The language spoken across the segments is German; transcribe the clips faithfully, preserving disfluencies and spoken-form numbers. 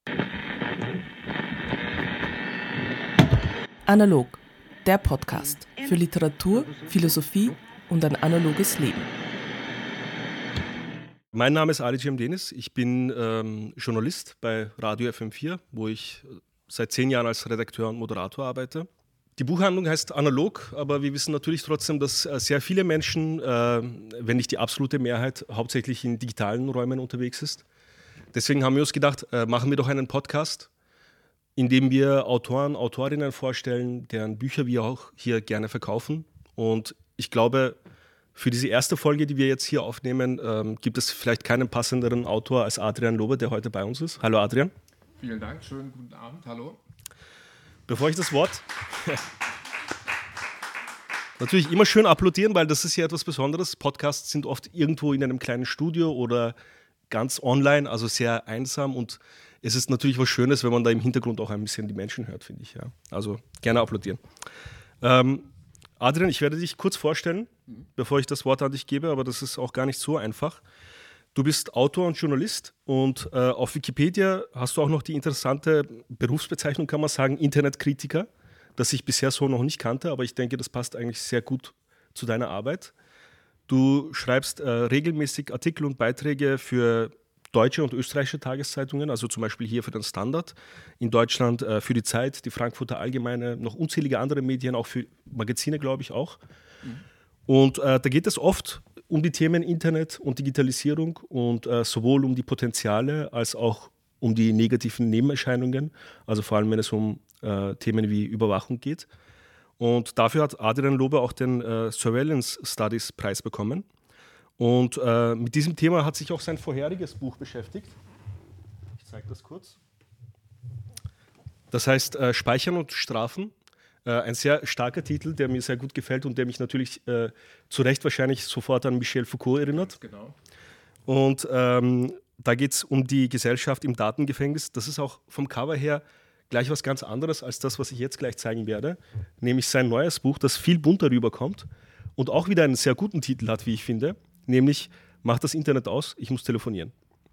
Analog, der Podcast für Literatur, Philosophie und ein analoges Leben. Mein Name ist Ali Cem Deniz. Ich bin ähm, Journalist bei Radio F M vier, wo ich seit zehn Jahren als Redakteur und Moderator arbeite. Die Buchhandlung heißt Analog, aber wir wissen natürlich trotzdem, dass äh, sehr viele Menschen, äh, wenn nicht die absolute Mehrheit, hauptsächlich in digitalen Räumen unterwegs ist. Deswegen haben wir uns gedacht, äh, machen wir doch einen Podcast, in dem wir Autoren, Autorinnen vorstellen, deren Bücher wir auch hier gerne verkaufen. Und ich glaube, für diese erste Folge, die wir jetzt hier aufnehmen, ähm, gibt es vielleicht keinen passenderen Autor als Adrian Lobe, der heute bei uns ist. Hallo Adrian. Vielen Dank, schönen guten Abend, hallo. Bevor ich das Wort... Natürlich immer schön applaudieren, weil das ist ja etwas Besonderes. Podcasts sind oft irgendwo in einem kleinen Studio oder ganz online, also sehr einsam, und es ist natürlich was Schönes, wenn man da im Hintergrund auch ein bisschen die Menschen hört, finde ich. Ja. Also gerne applaudieren. Ähm, Adrian, ich werde dich kurz vorstellen, mhm. bevor ich das Wort an dich gebe, aber das ist auch gar nicht so einfach. Du bist Autor und Journalist und äh, auf Wikipedia hast du auch noch die interessante Berufsbezeichnung, kann man sagen, Internetkritiker, das ich bisher so noch nicht kannte, aber ich denke, das passt eigentlich sehr gut zu deiner Arbeit. Du schreibst äh, regelmäßig Artikel und Beiträge für deutsche und österreichische Tageszeitungen, also zum Beispiel hier für den Standard, in Deutschland äh, für die Zeit, die Frankfurter Allgemeine, noch unzählige andere Medien, auch für Magazine, glaube ich, auch. Mhm. Und äh, da geht es oft um die Themen Internet und Digitalisierung und äh, sowohl um die Potenziale als auch um die negativen Nebenerscheinungen, also vor allem, wenn es um äh, Themen wie Überwachung geht. Und dafür hat Adrian Lobe auch den äh, Surveillance Studies Preis bekommen. Und äh, mit diesem Thema hat sich auch sein vorheriges Buch beschäftigt. Ich zeige das kurz. Das heißt äh, Speichern und Strafen. Äh, ein sehr starker Titel, der mir sehr gut gefällt und der mich natürlich äh, zu Recht wahrscheinlich sofort an Michel Foucault erinnert. Genau. Und ähm, da geht es um die Gesellschaft im Datengefängnis. Das ist auch vom Cover her gleich was ganz anderes als das, was ich jetzt gleich zeigen werde. Nämlich sein neues Buch, das viel bunter rüberkommt und auch wieder einen sehr guten Titel hat, wie ich finde. Nämlich, mach das Internet aus, ich muss telefonieren.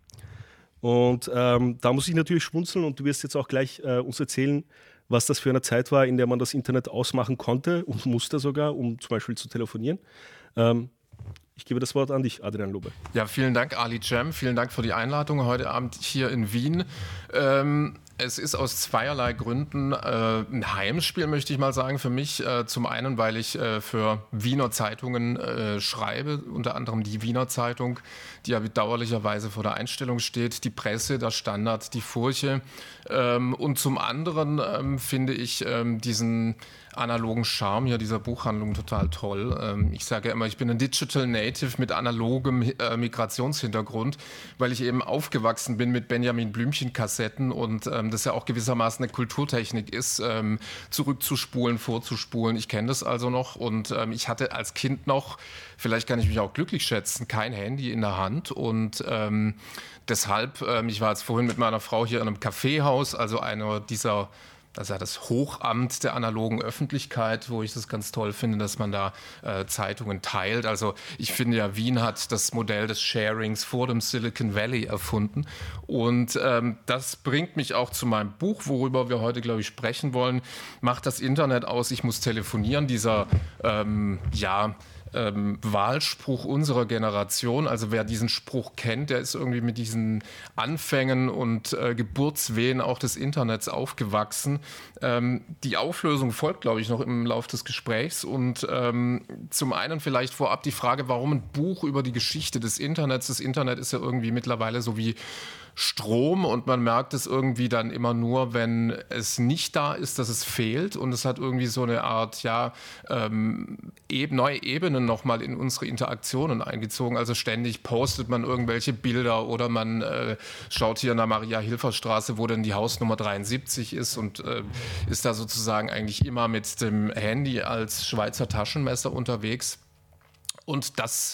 Und ähm, da muss ich natürlich schmunzeln und du wirst jetzt auch gleich äh, uns erzählen, was das für eine Zeit war, in der man das Internet ausmachen konnte und musste sogar, um zum Beispiel zu telefonieren. Ähm, ich gebe das Wort an dich, Adrian Lobe. Ja, vielen Dank, Ali Cem. Vielen Dank für die Einladung heute Abend hier in Wien. Ähm, Es ist aus zweierlei Gründen äh, ein Heimspiel, möchte ich mal sagen, für mich. Äh, zum einen, weil ich äh, für Wiener Zeitungen äh, schreibe, unter anderem die Wiener Zeitung, die ja bedauerlicherweise vor der Einstellung steht, die Presse, der Standard, die Furche. Ähm, und zum anderen ähm, finde ich ähm, diesen analogen Charme hier dieser Buchhandlung total toll. Ähm, ich sage ja immer, ich bin ein Digital Native mit analogem äh, Migrationshintergrund, weil ich eben aufgewachsen bin mit Benjamin Blümchen-Kassetten und ähm, das ja auch gewissermaßen eine Kulturtechnik ist, ähm, zurückzuspulen, vorzuspulen. Ich kenne das also noch und ähm, ich hatte als Kind noch, vielleicht kann ich mich auch glücklich schätzen, kein Handy in der Hand und ähm, deshalb, ähm, ich war jetzt vorhin mit meiner Frau hier in einem Kaffeehaus, also einer dieser, das ist ja das Hochamt der analogen Öffentlichkeit, wo ich das ganz toll finde, dass man da äh, Zeitungen teilt. Also ich finde ja, Wien hat das Modell des Sharings vor dem Silicon Valley erfunden. Und ähm, das bringt mich auch zu meinem Buch, worüber wir heute, glaube ich, sprechen wollen. Macht das Internet aus, ich muss telefonieren. Dieser, ähm, ja... Ähm, Wahlspruch unserer Generation. Also wer diesen Spruch kennt, der ist irgendwie mit diesen Anfängen und äh, Geburtswehen auch des Internets aufgewachsen. Ähm, die Auflösung folgt, glaube ich, noch im Laufe des Gesprächs. Und ähm, zum einen vielleicht vorab die Frage, warum ein Buch über die Geschichte des Internets? Das Internet ist ja irgendwie mittlerweile so wie Strom und man merkt es irgendwie dann immer nur, wenn es nicht da ist, dass es fehlt und es hat irgendwie so eine Art, ja, ähm, eben, neue Ebenen nochmal in unsere Interaktionen eingezogen. Also ständig postet man irgendwelche Bilder oder man äh, schaut hier in der Maria-Hilfer-Straße, wo denn die Hausnummer dreiundsiebzig ist und äh, ist da sozusagen eigentlich immer mit dem Handy als Schweizer Taschenmesser unterwegs. Und das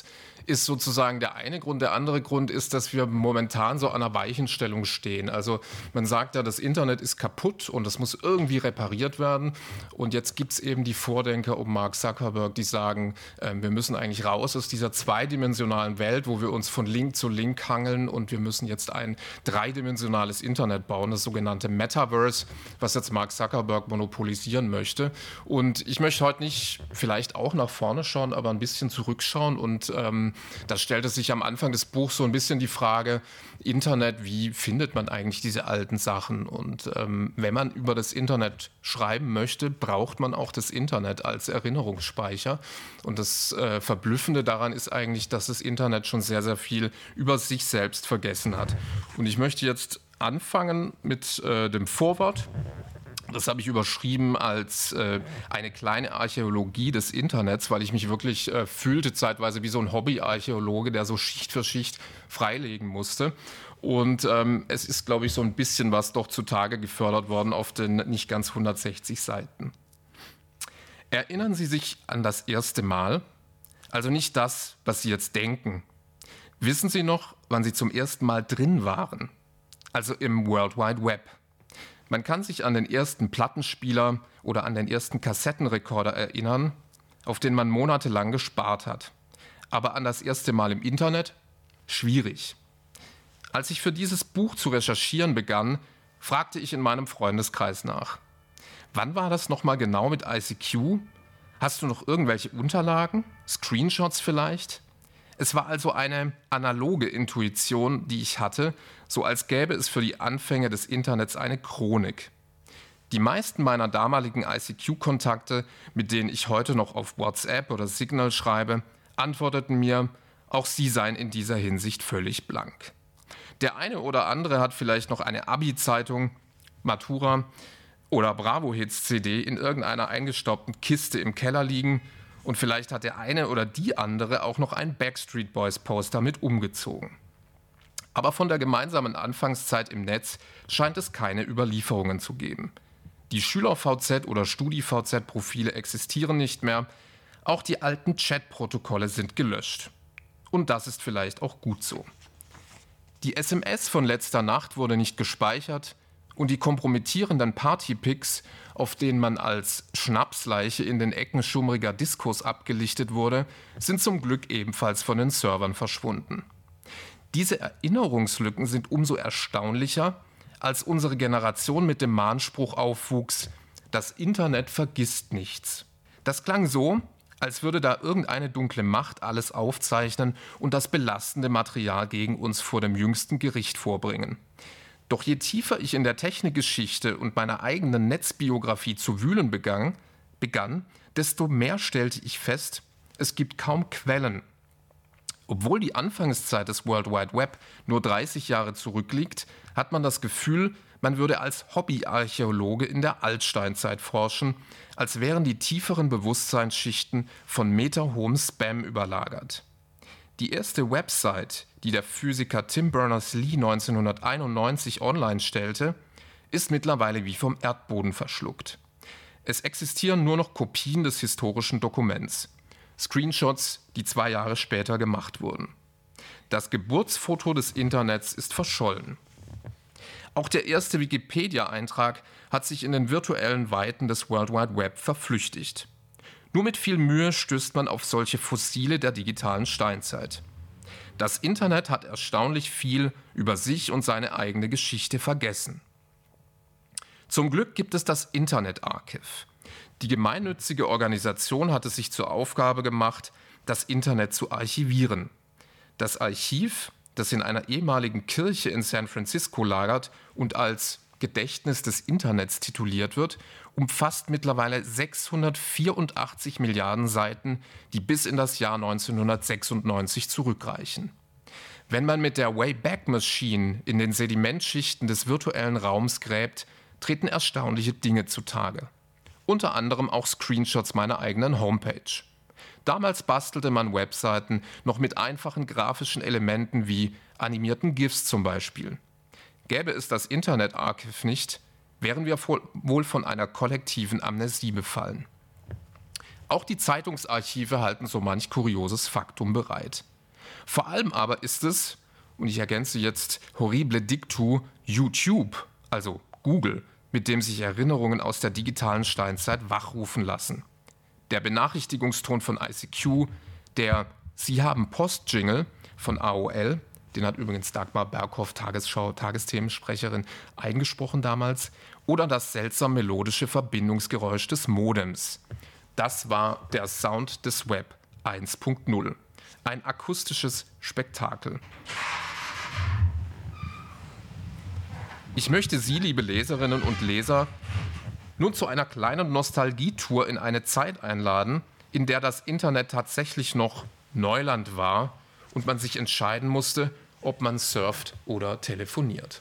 ist sozusagen der eine Grund. Der andere Grund ist, dass wir momentan so an einer Weichenstellung stehen. Also man sagt ja, das Internet ist kaputt und das muss irgendwie repariert werden. Und jetzt gibt es eben die Vordenker um Mark Zuckerberg, die sagen, äh, wir müssen eigentlich raus aus dieser zweidimensionalen Welt, wo wir uns von Link zu Link hangeln, und wir müssen jetzt ein dreidimensionales Internet bauen, das sogenannte Metaverse, was jetzt Mark Zuckerberg monopolisieren möchte. Und ich möchte heute nicht vielleicht auch nach vorne schauen, aber ein bisschen zurückschauen, und ähm, da stellte sich am Anfang des Buchs so ein bisschen die Frage, Internet, wie findet man eigentlich diese alten Sachen? Und ähm, wenn man über das Internet schreiben möchte, braucht man auch das Internet als Erinnerungsspeicher. Und das äh, Verblüffende daran ist eigentlich, dass das Internet schon sehr, sehr viel über sich selbst vergessen hat. Und ich möchte jetzt anfangen mit äh, dem Vorwort. Das habe ich überschrieben als äh, eine kleine Archäologie des Internets, weil ich mich wirklich äh, fühlte zeitweise wie so ein Hobbyarchäologe, der so Schicht für Schicht freilegen musste. Und ähm, es ist, glaube ich, so ein bisschen was doch zutage gefördert worden auf den nicht ganz hundertsechzig Seiten. Erinnern Sie sich an das erste Mal? Also nicht das, was Sie jetzt denken. Wissen Sie noch, wann Sie zum ersten Mal drin waren? Also im World Wide Web. Man kann sich an den ersten Plattenspieler oder an den ersten Kassettenrekorder erinnern, auf den man monatelang gespart hat. Aber an das erste Mal im Internet? Schwierig. Als ich für dieses Buch zu recherchieren begann, fragte ich in meinem Freundeskreis nach. Wann war das nochmal genau mit I C Q? Hast du noch irgendwelche Unterlagen? Screenshots vielleicht? Es war also eine analoge Intuition, die ich hatte, so als gäbe es für die Anfänge des Internets eine Chronik. Die meisten meiner damaligen I C Q-Kontakte, mit denen ich heute noch auf WhatsApp oder Signal schreibe, antworteten mir, auch sie seien in dieser Hinsicht völlig blank. Der eine oder andere hat vielleicht noch eine Abi-Zeitung, Matura oder Bravo-Hits-C D in irgendeiner eingestaubten Kiste im Keller liegen, und vielleicht hat der eine oder die andere auch noch ein Backstreet Boys Poster mit umgezogen. Aber von der gemeinsamen Anfangszeit im Netz scheint es keine Überlieferungen zu geben. Die Schüler-V Z oder Studi-V Z-Profile existieren nicht mehr. Auch die alten Chat-Protokolle sind gelöscht. Und das ist vielleicht auch gut so. Die S M S von letzter Nacht wurde nicht gespeichert, und die kompromittierenden Partypics, auf denen man als Schnapsleiche in den Ecken schummriger Diskos abgelichtet wurde, sind zum Glück ebenfalls von den Servern verschwunden. Diese Erinnerungslücken sind umso erstaunlicher, als unsere Generation mit dem Mahnspruch aufwuchs, das Internet vergisst nichts. Das klang so, als würde da irgendeine dunkle Macht alles aufzeichnen und das belastende Material gegen uns vor dem jüngsten Gericht vorbringen. Doch je tiefer ich in der Technikgeschichte und meiner eigenen Netzbiografie zu wühlen begann, begann, desto mehr stellte ich fest, es gibt kaum Quellen. Obwohl die Anfangszeit des World Wide Web nur dreißig Jahre zurückliegt, hat man das Gefühl, man würde als Hobbyarchäologe in der Altsteinzeit forschen, als wären die tieferen Bewusstseinsschichten von meterhohem Spam überlagert. Die erste Website, die der Physiker Tim Berners-Lee neunzehnhunderteinundneunzig online stellte, ist mittlerweile wie vom Erdboden verschluckt. Es existieren nur noch Kopien des historischen Dokuments, Screenshots, die zwei Jahre später gemacht wurden. Das Geburtsfoto des Internets ist verschollen. Auch der erste Wikipedia-Eintrag hat sich in den virtuellen Weiten des World Wide Web verflüchtigt. Nur mit viel Mühe stößt man auf solche Fossile der digitalen Steinzeit. Das Internet hat erstaunlich viel über sich und seine eigene Geschichte vergessen. Zum Glück gibt es das Internet Archive. Die gemeinnützige Organisation hat es sich zur Aufgabe gemacht, das Internet zu archivieren. Das Archiv, das in einer ehemaligen Kirche in San Francisco lagert und als Gedächtnis des Internets tituliert wird, umfasst mittlerweile sechshundertvierundachtzig Milliarden Seiten, die bis in das Jahr neunzehnhundertsechsundneunzig zurückreichen. Wenn man mit der Wayback Machine in den Sedimentschichten des virtuellen Raums gräbt, treten erstaunliche Dinge zutage. Unter anderem auch Screenshots meiner eigenen Homepage. Damals bastelte man Webseiten noch mit einfachen grafischen Elementen wie animierten GIFs zum Beispiel. Gäbe es das Internet Archive nicht, wären wir wohl von einer kollektiven Amnesie befallen. Auch die Zeitungsarchive halten so manch kurioses Faktum bereit. Vor allem aber ist es, und ich ergänze jetzt horrible dictu, YouTube, also Google, mit dem sich Erinnerungen aus der digitalen Steinzeit wachrufen lassen. Der Benachrichtigungston von I C Q, der Sie haben Post-Jingle von A O L, den hat übrigens Dagmar Berghoff, Tagesschau, Tagesthemensprecherin, eingesprochen damals, oder das seltsam melodische Verbindungsgeräusch des Modems. Das war der Sound des Web eins Punkt null. Ein akustisches Spektakel. Ich möchte Sie, liebe Leserinnen und Leser, nun zu einer kleinen Nostalgietour in eine Zeit einladen, in der das Internet tatsächlich noch Neuland war und man sich entscheiden musste, ob man surft oder telefoniert.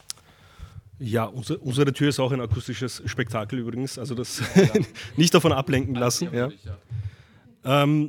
Ja, unsere, unsere Tür ist auch ein akustisches Spektakel übrigens, also das ja. nicht davon ablenken lassen. Ja. Ähm,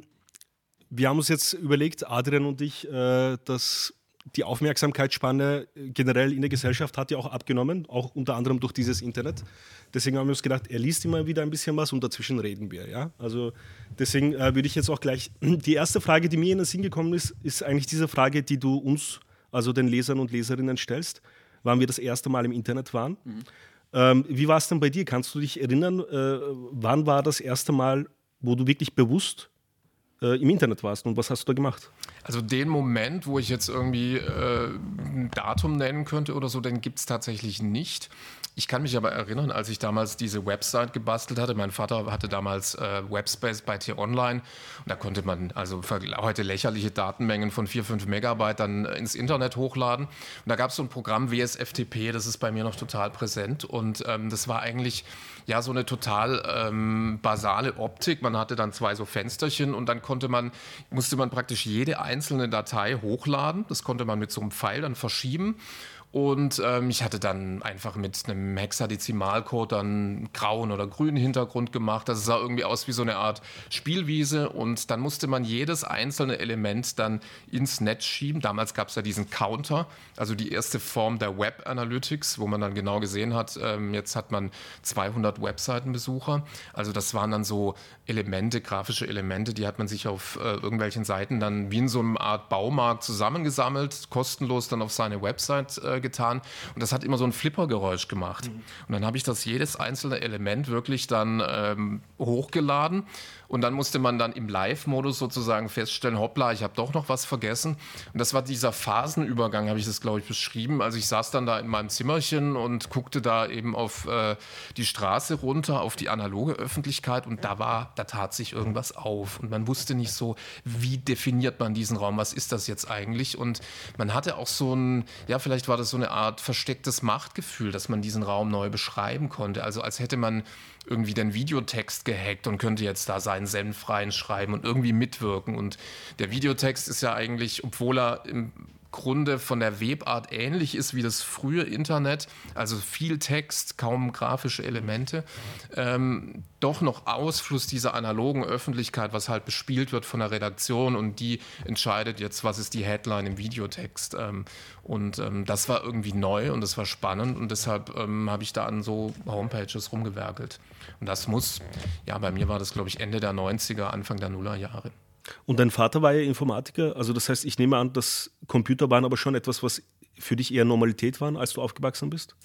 wir haben uns jetzt überlegt, Adrian und ich, äh, dass die Aufmerksamkeitsspanne generell in der Gesellschaft hat ja auch abgenommen, auch unter anderem durch dieses Internet. Deswegen haben wir uns gedacht, er liest immer wieder ein bisschen was und dazwischen reden wir. Ja? Also deswegen äh, würde ich jetzt auch gleich, die erste Frage, die mir in den Sinn gekommen ist, ist eigentlich diese Frage, die du uns, also den Lesern und Leserinnen stellst, wann wir das erste Mal im Internet waren. Mhm. Ähm, wie war es denn bei dir? Kannst du dich erinnern, äh, wann war das erste Mal, wo du wirklich bewusst äh, im Internet warst und was hast du da gemacht? Also den Moment, wo ich jetzt irgendwie äh, ein Datum nennen könnte oder so, den gibt es tatsächlich nicht. Ich kann mich aber erinnern, als ich damals diese Website gebastelt hatte. Mein Vater hatte damals äh, Webspace bei T-Online und da konnte man also heute lächerliche Datenmengen von vier, fünf Megabyte dann ins Internet hochladen. Und da gab es so ein Programm W S F T P, das ist bei mir noch total präsent und ähm, das war eigentlich ja so eine total ähm, basale Optik. Man hatte dann zwei so Fensterchen und dann konnte man, musste man praktisch jede einzelne Datei hochladen. Das konnte man mit so einem Pfeil dann verschieben. Und ähm, ich hatte dann einfach mit einem Hexadezimalcode dann einen grauen oder grünen Hintergrund gemacht. Das sah irgendwie aus wie so eine Art Spielwiese. Und dann musste man jedes einzelne Element dann ins Netz schieben. Damals gab es ja diesen Counter, also die erste Form der Web Analytics, wo man dann genau gesehen hat, ähm, jetzt hat man zweihundert Webseitenbesucher. Also das waren dann so Elemente, grafische Elemente, die hat man sich auf äh, irgendwelchen Seiten dann wie in so einer Art Baumarkt zusammengesammelt, kostenlos dann auf seine Website äh, getan und das hat immer so ein Flippergeräusch gemacht. Mhm. Und dann habe ich das jedes einzelne Element wirklich dann ähm, hochgeladen und dann musste man dann im Live-Modus sozusagen feststellen, hoppla, ich habe doch noch was vergessen. Und das war dieser Phasenübergang, habe ich das, glaube ich, beschrieben. Also ich saß dann da in meinem Zimmerchen und guckte da eben auf äh, die Straße runter, auf die analoge Öffentlichkeit und da war, da tat sich irgendwas auf und man wusste nicht so, wie definiert man diesen Raum, was ist das jetzt eigentlich? Und man hatte auch so ein, ja, vielleicht war das so eine Art verstecktes Machtgefühl, dass man diesen Raum neu beschreiben konnte. Also als hätte man irgendwie den Videotext gehackt und könnte jetzt da seinen Senf reinschreiben und irgendwie mitwirken. Und der Videotext ist ja eigentlich, obwohl er im Grunde von der Webart ähnlich ist wie das frühe Internet, also viel Text, kaum grafische Elemente, ähm, doch noch Ausfluss dieser analogen Öffentlichkeit, was halt bespielt wird von der Redaktion und die entscheidet jetzt, was ist die Headline im Videotext. Ähm, und ähm, das war irgendwie neu und das war spannend und deshalb ähm, habe ich da an so Homepages rumgewerkelt. Und das muss, ja, bei mir war das, glaube ich, Ende der neunziger, Anfang der Nullerjahre. Und dein Vater war ja Informatiker, also das heißt, ich nehme an, dass Computer waren aber schon etwas, was für dich eher Normalität waren, als du aufgewachsen bist?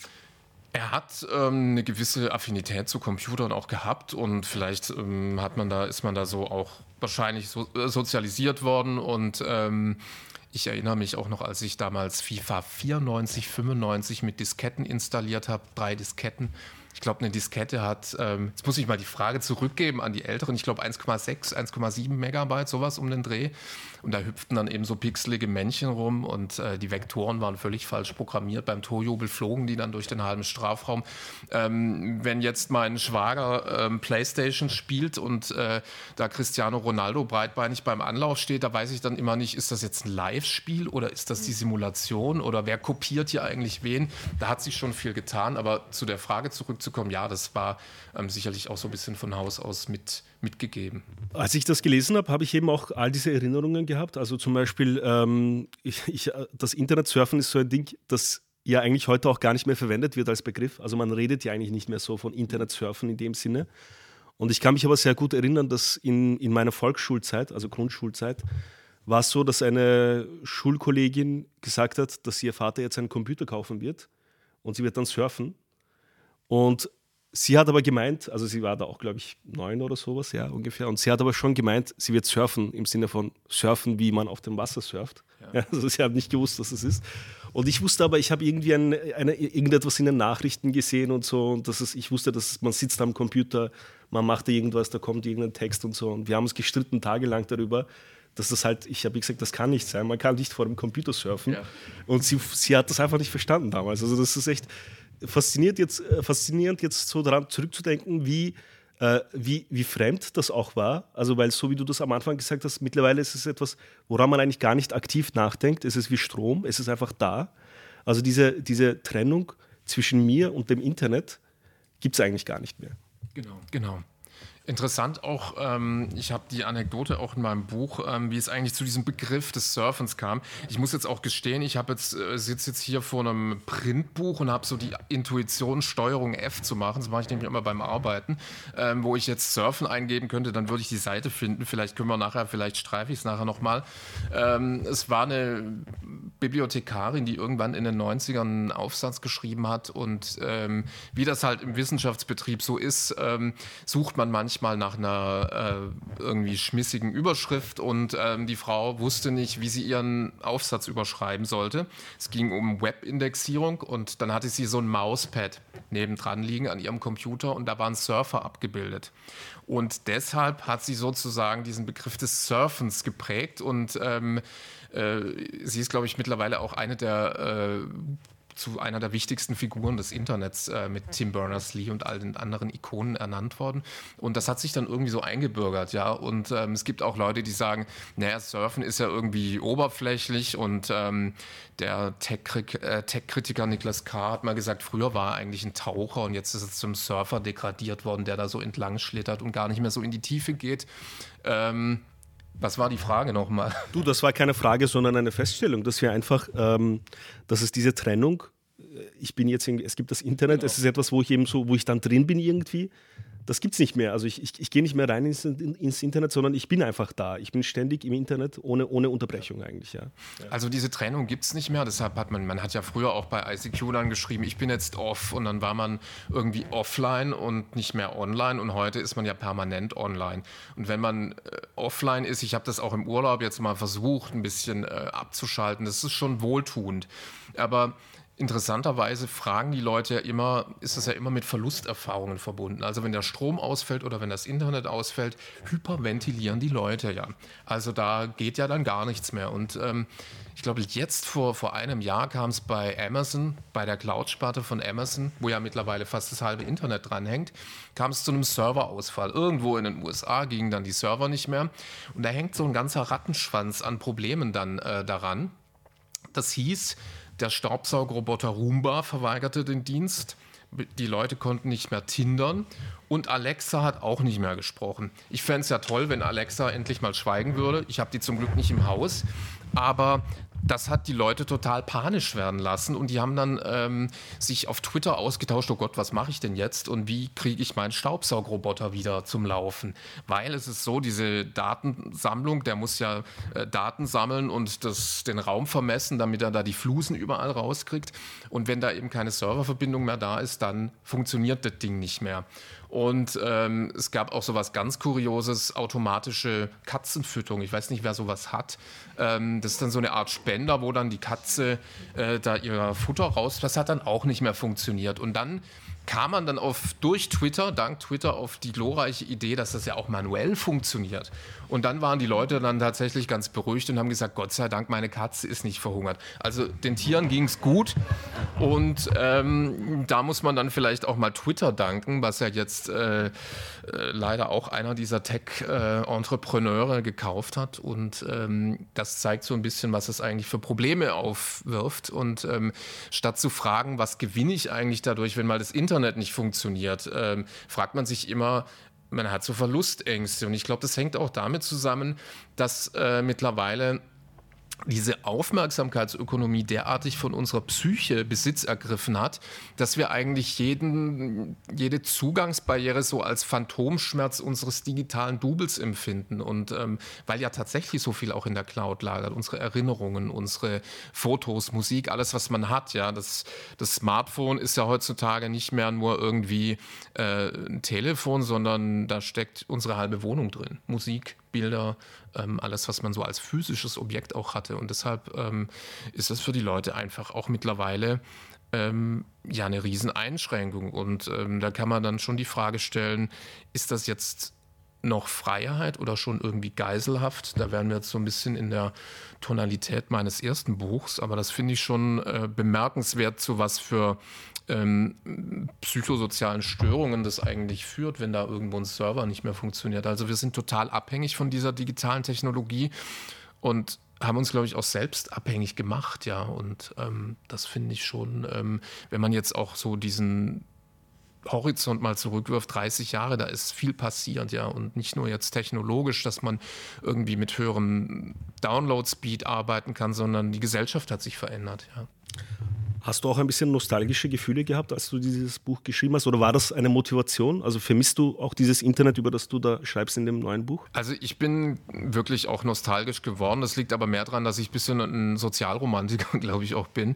Er hat ähm, eine gewisse Affinität zu Computern auch gehabt und vielleicht ähm, hat man da, ist man da so auch wahrscheinlich so, äh, sozialisiert worden und ähm, ich erinnere mich auch noch, als ich damals FIFA vierundneunzig, fünfundneunzig mit Disketten installiert habe, drei Disketten. Ich glaube, eine Diskette hat, ähm, jetzt muss ich mal die Frage zurückgeben an die Älteren, ich glaube eins Komma sechs, eins Komma sieben Megabyte, sowas um den Dreh. Und da hüpften dann eben so pixelige Männchen rum und äh, die Vektoren waren völlig falsch programmiert. Beim Torjubel flogen die dann durch den halben Strafraum. Ähm, wenn jetzt mein Schwager ähm, Playstation spielt und äh, da Cristiano Ronaldo breitbeinig beim Anlauf steht, da weiß ich dann immer nicht, ist das jetzt ein Live-Spiel oder ist das die Simulation oder wer kopiert hier eigentlich wen? Da hat sich schon viel getan, aber zu der Frage zurückzukommen, ja, das war ähm, sicherlich auch so ein bisschen von Haus aus mit, mitgegeben. Als ich das gelesen habe, habe ich eben auch all diese Erinnerungen gehabt. Also zum Beispiel, ähm, ich, ich, das Internetsurfen ist so ein Ding, das ja eigentlich heute auch gar nicht mehr verwendet wird als Begriff. Also man redet ja eigentlich nicht mehr so von Internetsurfen in dem Sinne. Und ich kann mich aber sehr gut erinnern, dass in, in meiner Volksschulzeit, also Grundschulzeit, war es so, dass eine Schulkollegin gesagt hat, dass ihr Vater jetzt einen Computer kaufen wird und sie wird dann surfen. Und sie hat aber gemeint, also sie war da auch, glaube ich, neun oder sowas, ja, ungefähr. Und sie hat aber schon gemeint, sie wird surfen, im Sinne von surfen, wie man auf dem Wasser surft. Ja. Also sie hat nicht gewusst, was es ist. Und ich wusste aber, ich habe irgendwie ein, eine, irgendetwas in den Nachrichten gesehen und so. Und das ist, ich wusste, dass man sitzt am Computer, man macht da irgendwas, da kommt irgendein Text und so. Und wir haben uns gestritten tagelang darüber, dass das halt, ich habe gesagt, das kann nicht sein, man kann nicht vor dem Computer surfen. Ja. Und sie, sie hat das einfach nicht verstanden damals. Also das ist echt faszinierend jetzt, faszinierend jetzt so daran zurückzudenken, wie, äh, wie, wie fremd das auch war. Also weil so wie du das am Anfang gesagt hast, mittlerweile ist es etwas, woran man eigentlich gar nicht aktiv nachdenkt. Es ist wie Strom, es ist einfach da. Also diese, diese Trennung zwischen mir und dem Internet gibt es eigentlich gar nicht mehr. Genau, genau. Interessant auch, ähm, ich habe die Anekdote auch in meinem Buch, ähm, wie es eigentlich zu diesem Begriff des Surfens kam. Ich muss jetzt auch gestehen, ich jetzt, äh, sitze jetzt hier vor einem Printbuch und habe so die Intuition, Steuerung F zu machen. Das mache ich nämlich immer beim Arbeiten, ähm, wo ich jetzt Surfen eingeben könnte, dann würde ich die Seite finden. Vielleicht können wir nachher, vielleicht streife ich es nachher nochmal. Ähm, es war eine Bibliothekarin, die irgendwann in den neunzigern einen Aufsatz geschrieben hat und ähm, wie das halt im Wissenschaftsbetrieb so ist, ähm, sucht man manchmal mal nach einer äh, irgendwie schmissigen Überschrift und ähm, die Frau wusste nicht, wie sie ihren Aufsatz überschreiben sollte. Es ging um Webindexierung und dann hatte sie so ein Mauspad nebendran liegen an ihrem Computer und da war ein Surfer abgebildet. Und deshalb hat sie sozusagen diesen Begriff des Surfens geprägt und ähm, äh, sie ist, glaube ich, mittlerweile auch eine der äh, zu einer der wichtigsten Figuren des Internets äh, mit Tim Berners-Lee und all den anderen Ikonen ernannt worden. Und das hat sich dann irgendwie so eingebürgert, ja. Und ähm, es gibt auch Leute, die sagen, naja, Surfen ist ja irgendwie oberflächlich und ähm, der Tech-Kritiker Niklas K. hat mal gesagt, früher war er eigentlich ein Taucher und jetzt ist er zum Surfer degradiert worden, der da so entlang schlittert und gar nicht mehr so in die Tiefe geht. Ähm, Was war die Frage nochmal? Du, das war keine Frage, sondern eine Feststellung, dass wir einfach, ähm, dass es diese Trennung, ich bin jetzt, es gibt das Internet, genau. Es ist etwas, wo ich eben so, wo ich dann drin bin irgendwie, das gibt es nicht mehr. Also ich, ich, ich gehe nicht mehr rein ins, ins Internet, sondern ich bin einfach da. Ich bin ständig im Internet, ohne, ohne Unterbrechung eigentlich, ja. Also diese Trennung gibt es nicht mehr, deshalb hat man, man hat ja früher auch bei I C Q dann geschrieben, ich bin jetzt off und dann war man irgendwie offline und nicht mehr online und heute ist man ja permanent online. Und wenn man äh, offline ist, ich habe das auch im Urlaub jetzt mal versucht, ein bisschen äh, abzuschalten, das ist schon wohltuend. Aber interessanterweise fragen die Leute ja immer, ist das ja immer mit Verlusterfahrungen verbunden. Also wenn der Strom ausfällt oder wenn das Internet ausfällt, hyperventilieren die Leute ja. Also da geht ja dann gar nichts mehr. Und ähm, ich glaube, jetzt vor, vor einem Jahr kam es bei Amazon, bei der Cloud-Sparte von Amazon, wo ja mittlerweile fast das halbe Internet dranhängt, kam es zu einem Serverausfall. Irgendwo in den U S A gingen dann die Server nicht mehr. Und da hängt so ein ganzer Rattenschwanz an Problemen dann äh, daran. Das hieß, der Staubsaugerroboter Roomba verweigerte den Dienst. Die Leute konnten nicht mehr tindern. Und Alexa hat auch nicht mehr gesprochen. Ich fände es ja toll, wenn Alexa endlich mal schweigen würde. Ich habe die zum Glück nicht im Haus. Aber das hat die Leute total panisch werden lassen. Und die haben dann ähm, sich auf Twitter ausgetauscht, oh Gott, was mache ich denn jetzt? Und wie kriege ich meinen Staubsaugerroboter wieder zum Laufen? Weil es ist so, diese Datensammlung, der muss ja äh, Daten sammeln und das, den Raum vermessen, damit er da die Flusen überall rauskriegt. Und wenn da eben keine Serververbindung mehr da ist, dann funktioniert das Ding nicht mehr. Und ähm, es gab auch sowas ganz Kurioses, automatische Katzenfütterung. Ich weiß nicht, wer sowas hat. Ähm, das ist dann so eine Art Spender, wo dann die Katze äh, da ihr Futter raus... Das hat dann auch nicht mehr funktioniert. Und dann kam man dann auf, durch Twitter, dank Twitter, auf die glorreiche Idee, dass das ja auch manuell funktioniert. Und dann waren die Leute dann tatsächlich ganz beruhigt und haben gesagt, Gott sei Dank, meine Katze ist nicht verhungert. Also den Tieren ging es gut und ähm, da muss man dann vielleicht auch mal Twitter danken, was ja jetzt äh, äh, leider auch einer dieser Tech-Entrepreneure äh, gekauft hat und ähm, das zeigt so ein bisschen, was es eigentlich für Probleme aufwirft und ähm, statt zu fragen, was gewinne ich eigentlich dadurch, wenn mal das Internet nicht funktioniert, ähm, fragt man sich immer, man hat so Verlustängste und ich glaube, das hängt auch damit zusammen, dass äh, mittlerweile diese Aufmerksamkeitsökonomie derartig von unserer Psyche Besitz ergriffen hat, dass wir eigentlich jeden, jede Zugangsbarriere so als Phantomschmerz unseres digitalen Doubles empfinden. Und ähm, weil ja tatsächlich so viel auch in der Cloud lagert, unsere Erinnerungen, unsere Fotos, Musik, alles, was man hat. Ja, das, das Smartphone ist ja heutzutage nicht mehr nur irgendwie äh, ein Telefon, sondern da steckt unsere halbe Wohnung drin. Musik, Bilder, ähm, alles, was man so als physisches Objekt auch hatte. Und deshalb ähm, ist das für die Leute einfach auch mittlerweile ähm, ja eine Rieseneinschränkung. Und ähm, da kann man dann schon die Frage stellen, ist das jetzt noch Freiheit oder schon irgendwie geiselhaft? Da wären wir jetzt so ein bisschen in der Tonalität meines ersten Buchs, aber das finde ich schon äh, bemerkenswert, zu was für ähm, psychosozialen Störungen das eigentlich führt, wenn da irgendwo ein Server nicht mehr funktioniert. Also wir sind total abhängig von dieser digitalen Technologie und haben uns, glaube ich, auch selbst abhängig gemacht, ja. Und ähm, das finde ich schon, ähm, wenn man jetzt auch so diesen Horizont mal zurückwirft, dreißig Jahre, da ist viel passiert, ja, und nicht nur jetzt technologisch, dass man irgendwie mit höherem Download-Speed arbeiten kann, sondern die Gesellschaft hat sich verändert, ja. Hast du auch ein bisschen nostalgische Gefühle gehabt, als du dieses Buch geschrieben hast? Oder war das eine Motivation? Also vermisst du auch dieses Internet, über das du da schreibst in dem neuen Buch? Also ich bin wirklich auch nostalgisch geworden. Das liegt aber mehr daran, dass ich ein bisschen ein Sozialromantiker, glaube ich, auch bin.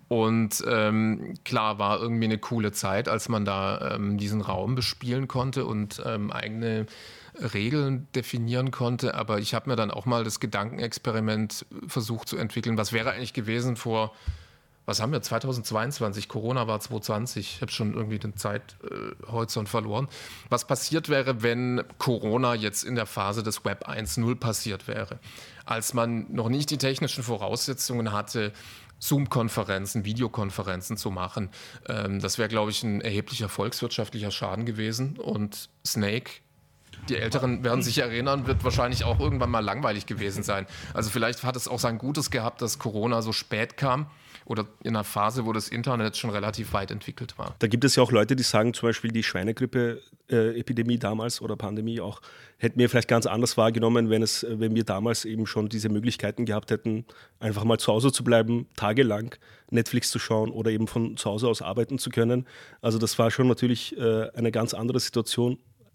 Und ähm, klar, war irgendwie eine coole Zeit, als man da ähm, diesen Raum bespielen konnte und ähm, eigene Regeln definieren konnte. Aber ich habe mir dann auch mal das Gedankenexperiment versucht zu entwickeln. Was wäre eigentlich gewesen vor... Was haben wir? zweitausendzweiundzwanzig, Corona war zwanzig zwanzig. Ich habe schon irgendwie den Zeithorizont äh, verloren. Was passiert wäre, wenn Corona jetzt in der Phase des Web eins Punkt null passiert wäre? Als man noch nicht die technischen Voraussetzungen hatte, Zoom-Konferenzen, Videokonferenzen zu machen. Ähm, das wäre, glaube ich, ein erheblicher volkswirtschaftlicher Schaden gewesen. Und Snake, die Älteren werden sich erinnern, wird wahrscheinlich auch irgendwann mal langweilig gewesen sein. Also vielleicht hat es auch sein Gutes gehabt, dass Corona so spät kam. Oder in einer Phase, wo das Internet schon relativ weit entwickelt war. Da gibt es ja auch Leute, die sagen, zum Beispiel die Schweinegrippe-Epidemie damals oder Pandemie auch, hätten wir vielleicht ganz anders wahrgenommen, wenn, es, wenn wir damals eben schon diese Möglichkeiten gehabt hätten, einfach mal zu Hause zu bleiben, tagelang Netflix zu schauen oder eben von zu Hause aus arbeiten zu können. Also das war schon natürlich äh, eine ganz andere Situation,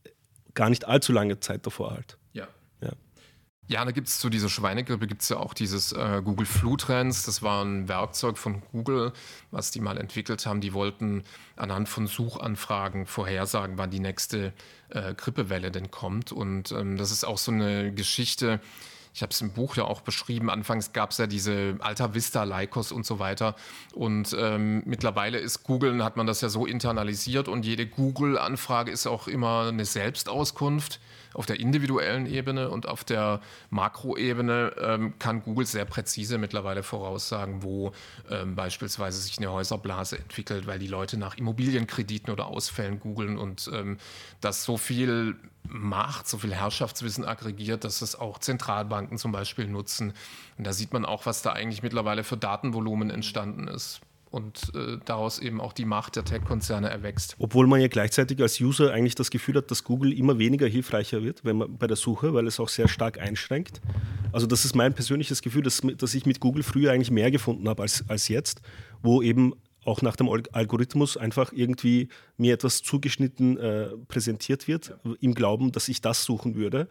gar nicht allzu lange Zeit davor halt. Ja. Ja. Ja, da gibt es zu dieser Schweinegrippe gibt es ja auch dieses äh, Google Flu Trends. Das war ein Werkzeug von Google, was die mal entwickelt haben. Die wollten anhand von Suchanfragen vorhersagen, wann die nächste äh, Grippewelle denn kommt. Und ähm, das ist auch so eine Geschichte. Ich habe es im Buch ja auch beschrieben. Anfangs gab es ja diese Alta Vista, Lycos und so weiter. Und ähm, mittlerweile ist Google, hat man das ja so internalisiert. Und jede Google-Anfrage ist auch immer eine Selbstauskunft. Auf der individuellen Ebene und auf der Makroebene ähm, kann Google sehr präzise mittlerweile voraussagen, wo ähm, beispielsweise sich eine Häuserblase entwickelt, weil die Leute nach Immobilienkrediten oder Ausfällen googeln und ähm, das so viel Macht, so viel Herrschaftswissen aggregiert, dass es auch Zentralbanken zum Beispiel nutzen. Und da sieht man auch, was da eigentlich mittlerweile für Datenvolumen entstanden ist. Und äh, daraus eben auch die Macht der Tech-Konzerne erwächst. Obwohl man ja gleichzeitig als User eigentlich das Gefühl hat, dass Google immer weniger hilfreicher wird, wenn man bei der Suche, weil es auch sehr stark einschränkt. Also das ist mein persönliches Gefühl, dass, dass ich mit Google früher eigentlich mehr gefunden habe als, als jetzt, wo eben auch nach dem Algorithmus einfach irgendwie mir etwas zugeschnitten äh, präsentiert wird, ja, im Glauben, dass ich das suchen würde.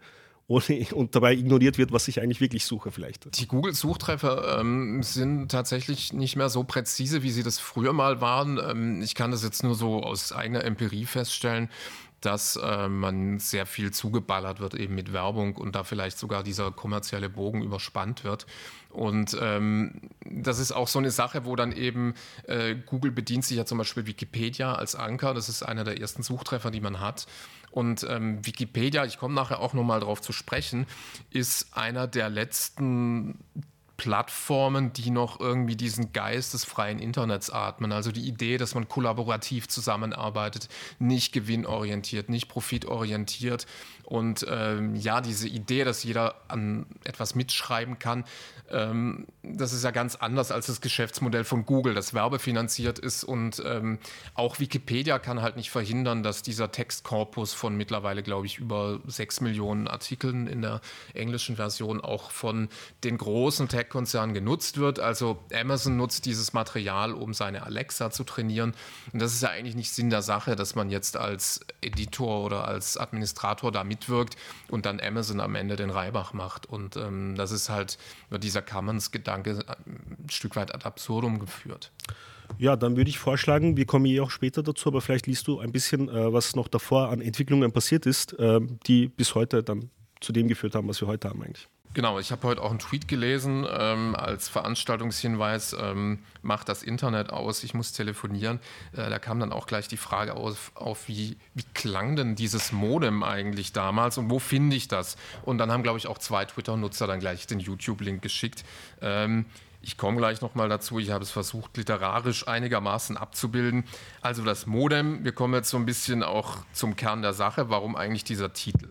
Und dabei ignoriert wird, was ich eigentlich wirklich suche vielleicht. Die Google-Suchtreffer ähm, sind tatsächlich nicht mehr so präzise, wie sie das früher mal waren. Ähm, ich kann das jetzt nur so aus eigener Empirie feststellen, dass äh, man sehr viel zugeballert wird eben mit Werbung und da vielleicht sogar dieser kommerzielle Bogen überspannt wird. Und ähm, das ist auch so eine Sache, wo dann eben äh, Google bedient sich ja zum Beispiel Wikipedia als Anker. Das ist einer der ersten Suchtreffer, die man hat. Und ähm, Wikipedia, ich komme nachher auch nochmal drauf zu sprechen, ist einer der letzten Plattformen, die noch irgendwie diesen Geist des freien Internets atmen. Also die Idee, dass man kollaborativ zusammenarbeitet, nicht gewinnorientiert, nicht profitorientiert. Und ähm, ja, diese Idee, dass jeder an etwas mitschreiben kann, ähm, das ist ja ganz anders als das Geschäftsmodell von Google, das werbefinanziert ist. Und ähm, auch Wikipedia kann halt nicht verhindern, dass dieser Textkorpus von mittlerweile, glaube ich, über sechs Millionen Artikeln in der englischen Version auch von den großen Tech Tech-Konzernen genutzt wird. Also Amazon nutzt dieses Material, um seine Alexa zu trainieren. Und das ist ja eigentlich nicht Sinn der Sache, dass man jetzt als Editor oder als Administrator da mitwirkt und dann Amazon am Ende den Reibach macht. Und ähm, das ist halt, wird dieser Commons-Gedanke ein Stück weit ad absurdum geführt. Ja, dann würde ich vorschlagen, wir kommen eh auch später dazu, aber vielleicht liest du ein bisschen, äh, was noch davor an Entwicklungen passiert ist, äh, die bis heute dann zu dem geführt haben, was wir heute haben eigentlich. Genau, ich habe heute auch einen Tweet gelesen ähm, als Veranstaltungshinweis, ähm, macht das Internet aus, ich muss telefonieren. Äh, da kam dann auch gleich die Frage auf, auf wie, wie klang denn dieses Modem eigentlich damals und wo finde ich das? Und dann haben, glaube ich, auch zwei Twitter-Nutzer dann gleich den YouTube-Link geschickt. Ähm, Ich komme gleich nochmal dazu. Ich habe es versucht, literarisch einigermaßen abzubilden. Also das Modem, wir kommen jetzt so ein bisschen auch zum Kern der Sache. Warum eigentlich dieser Titel?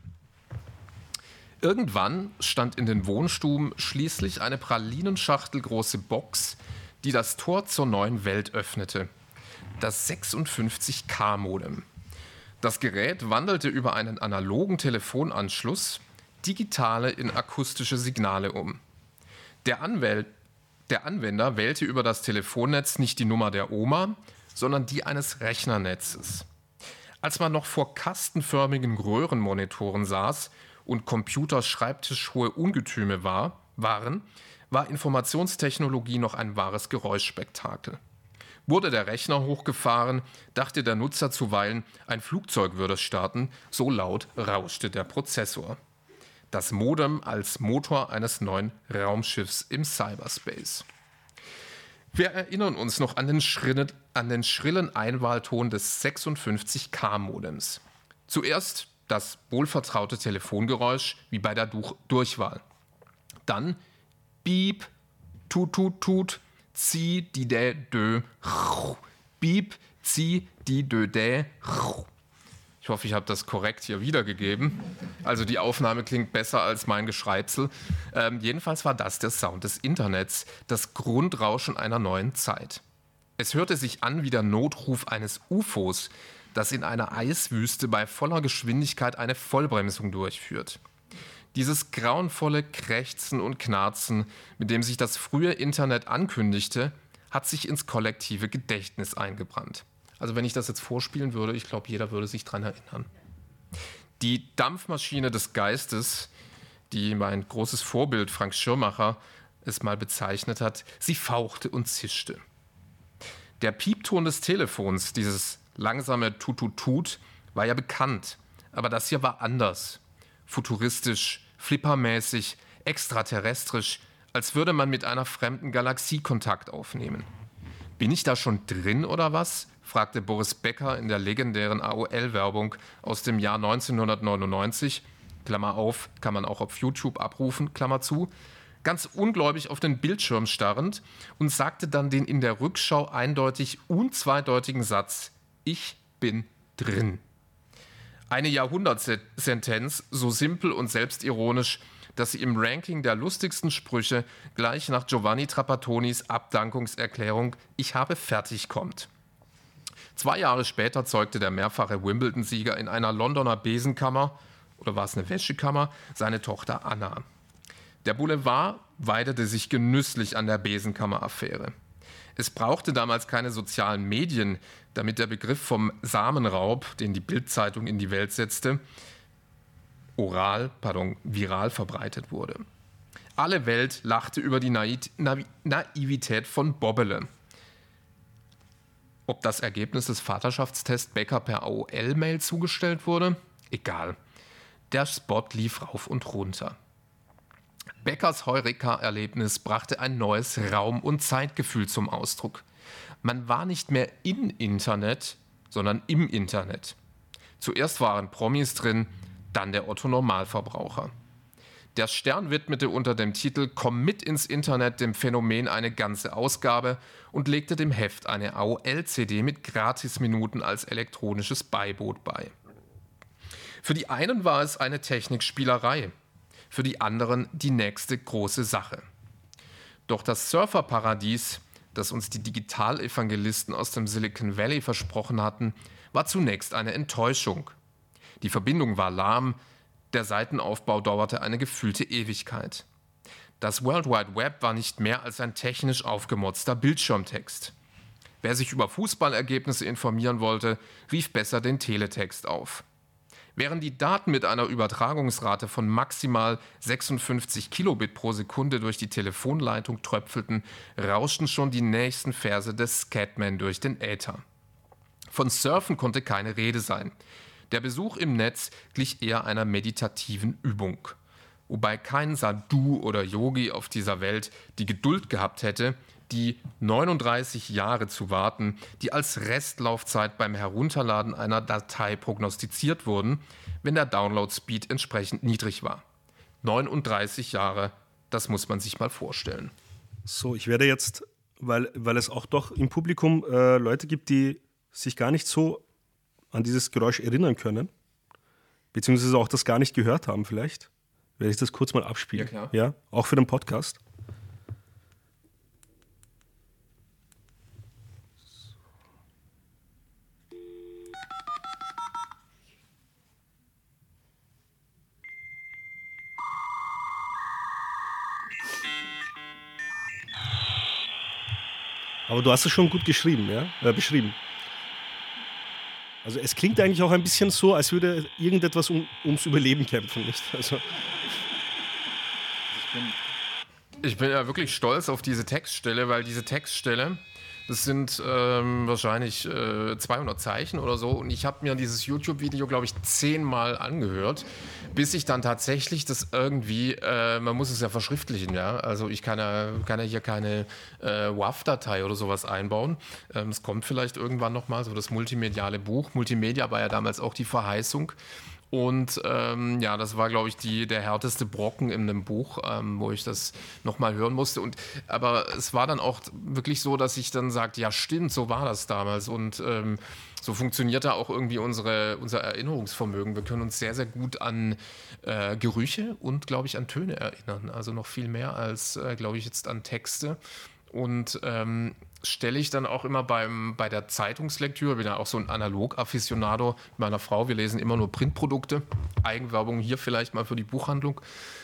Irgendwann stand in den Wohnstuben schließlich eine pralinenschachtelgroße Box, die das Tor zur neuen Welt öffnete. Das sechsundfünfzig K Modem. Das Gerät wandelte über einen analogen Telefonanschluss digitale in akustische Signale um. Der Anwält Der Anwender wählte über das Telefonnetz nicht die Nummer der Oma, sondern die eines Rechnernetzes. Als man noch vor kastenförmigen Röhrenmonitoren saß und Computer schreibtischhohe Ungetüme war, waren, war Informationstechnologie noch ein wahres Geräuschspektakel. Wurde der Rechner hochgefahren, dachte der Nutzer zuweilen, ein Flugzeug würde starten, so laut rauschte der Prozessor. Das Modem als Motor eines neuen Raumschiffs im Cyberspace. Wir erinnern uns noch an den, schrillen, an den schrillen Einwahlton des sechsundfünfzig K Modems. Zuerst das wohlvertraute Telefongeräusch wie bei der du- Durchwahl. Dann Piep, Tut, Tut, Tut, Zi, Di, Dä, Dö, Piep, Zi, Di, Dö, Dä, Ich hoffe, ich habe das korrekt hier wiedergegeben. Also die Aufnahme klingt besser als mein Geschreibsel. Ähm, jedenfalls war das der Sound des Internets, das Grundrauschen einer neuen Zeit. Es hörte sich an wie der Notruf eines U F Os, das in einer Eiswüste bei voller Geschwindigkeit eine Vollbremsung durchführt. Dieses grauenvolle Krächzen und Knarzen, mit dem sich das frühe Internet ankündigte, hat sich ins kollektive Gedächtnis eingebrannt. Also wenn ich das jetzt vorspielen würde, ich glaube, jeder würde sich daran erinnern. Die Dampfmaschine des Geistes, die mein großes Vorbild Frank Schirmacher es mal bezeichnet hat, sie fauchte und zischte. Der Piepton des Telefons, dieses langsame Tut-Tut-Tut, war ja bekannt. Aber das hier war anders. Futuristisch, flippermäßig, extraterrestrisch, als würde man mit einer fremden Galaxie Kontakt aufnehmen. Bin ich da schon drin oder was? Fragte Boris Becker in der legendären A O L-Werbung aus dem Jahr neunzehnhundertneunundneunzig, Klammer auf, kann man auch auf YouTube abrufen, Klammer zu, ganz ungläubig auf den Bildschirm starrend und sagte dann den in der Rückschau eindeutig unzweideutigen Satz: Ich bin drin. Eine Jahrhundertsentenz, so simpel und selbstironisch, dass sie im Ranking der lustigsten Sprüche gleich nach Giovanni Trappattonis Abdankungserklärung „Ich habe fertig" kommt. Zwei Jahre später zeugte der mehrfache Wimbledon-Sieger in einer Londoner Besenkammer, oder war es eine Wäschekammer, seine Tochter Anna. Der Boulevard weidete sich genüsslich an der Besenkammer-Affäre. Es brauchte damals keine sozialen Medien, damit der Begriff vom Samenraub, den die Bild-Zeitung in die Welt setzte, oral, pardon, viral verbreitet wurde. Alle Welt lachte über die Naiv- Naiv- Naivität von Bobbele. Ob das Ergebnis des Vaterschaftstests Becker per A O L-Mail zugestellt wurde? Egal. Der Spot lief rauf und runter. Beckers Heureka-Erlebnis brachte ein neues Raum- und Zeitgefühl zum Ausdruck. Man war nicht mehr in Internet, sondern im Internet. Zuerst waren Promis drin, dann der Otto-Normalverbraucher. Der Stern widmete unter dem Titel „Komm mit ins Internet" dem Phänomen eine ganze Ausgabe und legte dem Heft eine A O L-C D mit Gratisminuten als elektronisches Beiboot bei. Für die einen war es eine Technikspielerei, für die anderen die nächste große Sache. Doch das Surferparadies, das uns die Digitalevangelisten aus dem Silicon Valley versprochen hatten, war zunächst eine Enttäuschung. Die Verbindung war lahm, der Seitenaufbau dauerte eine gefühlte Ewigkeit. Das World Wide Web war nicht mehr als ein technisch aufgemotzter Bildschirmtext. Wer sich über Fußballergebnisse informieren wollte, rief besser den Teletext auf. Während die Daten mit einer Übertragungsrate von maximal sechsundfünfzig Kilobit pro Sekunde durch die Telefonleitung tröpfelten, rauschten schon die nächsten Verse des Scatman durch den Äther. Von Surfen konnte keine Rede sein. Der Besuch im Netz glich eher einer meditativen Übung. Wobei kein Sadhu oder Yogi auf dieser Welt die Geduld gehabt hätte, die neununddreißig Jahre zu warten, die als Restlaufzeit beim Herunterladen einer Datei prognostiziert wurden, wenn der Download-Speed entsprechend niedrig war. neununddreißig Jahre, das muss man sich mal vorstellen. So, ich werde jetzt, weil, weil es auch doch im Publikum äh, Leute gibt, die sich gar nicht so an dieses Geräusch erinnern können, beziehungsweise auch das gar nicht gehört haben vielleicht, werde ich das kurz mal abspielen. Ja, klar. Ja, auch für den Podcast. Aber du hast es schon gut geschrieben, ja? Äh, beschrieben. Also es klingt eigentlich auch ein bisschen so, als würde irgendetwas um, ums Überleben kämpfen, nicht? Also Ich bin ja wirklich stolz auf diese Textstelle, weil diese Textstelle, das sind ähm, wahrscheinlich äh, zweihundert Zeichen oder so. Und ich habe mir dieses YouTube-Video, glaube ich, zehnmal angehört, bis ich dann tatsächlich das irgendwie, äh, man muss es ja verschriftlichen, ja. Also ich kann ja, kann ja hier keine äh, W A V-Datei oder sowas einbauen. Ähm, es kommt vielleicht irgendwann nochmal, so das multimediale Buch. Multimedia war ja damals auch die Verheißung. Und ähm, ja, das war, glaube ich, die, der härteste Brocken in dem Buch, ähm, wo ich das nochmal hören musste. Und, aber es war dann auch wirklich so, dass ich dann sagte, ja stimmt, so war das damals. Und ähm, so funktioniert da auch irgendwie unsere, unser Erinnerungsvermögen. Wir können uns sehr, sehr gut an äh, Gerüche und, glaube ich, an Töne erinnern. Also noch viel mehr als, äh, glaube ich, jetzt an Texte. Und ähm, stelle ich dann auch immer beim, bei der Zeitungslektüre, bin ja auch so ein Analog-Afficionado mit meiner Frau, wir lesen immer nur Printprodukte, Eigenwerbung hier vielleicht mal für die Buchhandlung.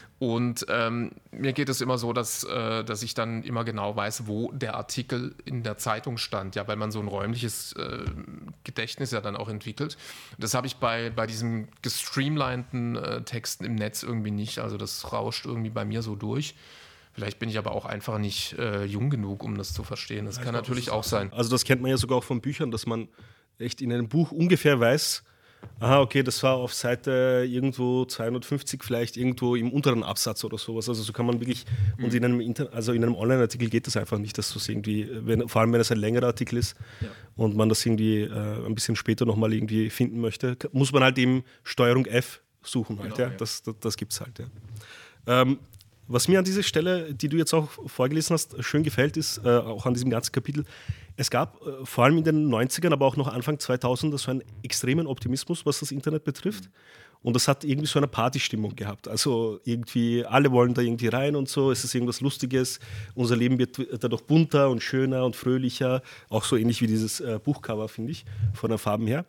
Und ähm, mir geht es immer so, dass, äh, dass ich dann immer genau weiß, wo der Artikel in der Zeitung stand, ja, weil man so ein räumliches äh, Gedächtnis ja dann auch entwickelt. Das habe ich bei, bei diesen gestreamlinten äh, Texten im Netz irgendwie nicht, also das rauscht irgendwie bei mir so durch. Vielleicht bin ich aber auch einfach nicht äh, jung genug, um das zu verstehen. Das ja, kann natürlich das auch sein. Also das kennt man ja sogar auch von Büchern, dass man echt in einem Buch ungefähr weiß, aha, okay, das war auf Seite irgendwo zweihundertfünfzig vielleicht irgendwo im unteren Absatz oder sowas. Also so kann man wirklich, mhm. und in einem, Inter- also in einem Online-Artikel geht das einfach nicht, dass das irgendwie, wenn, vor allem wenn es ein längerer Artikel ist ja. und man das irgendwie äh, ein bisschen später nochmal irgendwie finden möchte, muss man halt eben Steuerung F suchen halt, genau, ja. ja. Das, das, das gibt es halt, ja. Ähm, Was mir an dieser Stelle, die du jetzt auch vorgelesen hast, schön gefällt, ist äh, auch an diesem ganzen Kapitel, es gab äh, vor allem in den neunzigern, aber auch noch Anfang zweitausend so einen extremen Optimismus, was das Internet betrifft. Und das hat irgendwie so eine Partystimmung gehabt. Also irgendwie, alle wollen da irgendwie rein und so, es ist irgendwas Lustiges, unser Leben wird dadurch bunter und schöner und fröhlicher, auch so ähnlich wie dieses äh, Buchcover, finde ich, von den Farben her.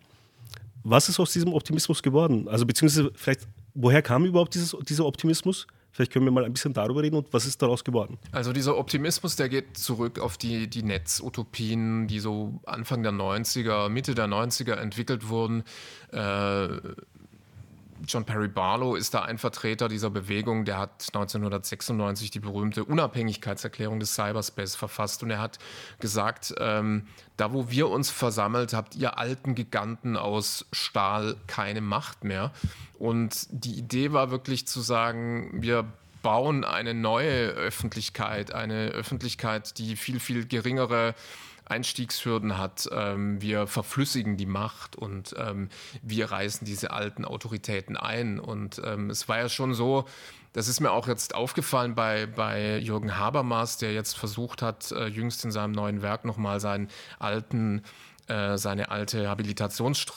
Was ist aus diesem Optimismus geworden? Also beziehungsweise vielleicht, woher kam überhaupt dieses, dieser Optimismus? Vielleicht können wir mal ein bisschen darüber reden und was ist daraus geworden? Also dieser Optimismus, der geht zurück auf die, die Netzutopien, die so Anfang der neunziger, Mitte der neunziger entwickelt wurden. Äh, John Perry Barlow ist da ein Vertreter dieser Bewegung, der hat neunzehnhundertsechsundneunzig die berühmte Unabhängigkeitserklärung des Cyberspace verfasst und er hat gesagt, ähm, da wo wir uns versammelt, habt ihr alten Giganten aus Stahl keine Macht mehr. Und die Idee war wirklich zu sagen, wir bauen eine neue Öffentlichkeit, eine Öffentlichkeit, die viel, viel geringere Einstiegshürden hat. Ähm, wir verflüssigen die Macht und ähm, wir reißen diese alten Autoritäten ein. Und ähm, es war ja schon so, das ist mir auch jetzt aufgefallen bei, bei Jürgen Habermas, der jetzt versucht hat, äh, jüngst in seinem neuen Werk nochmal seinen alten, äh, seine alte Habilitationsstr-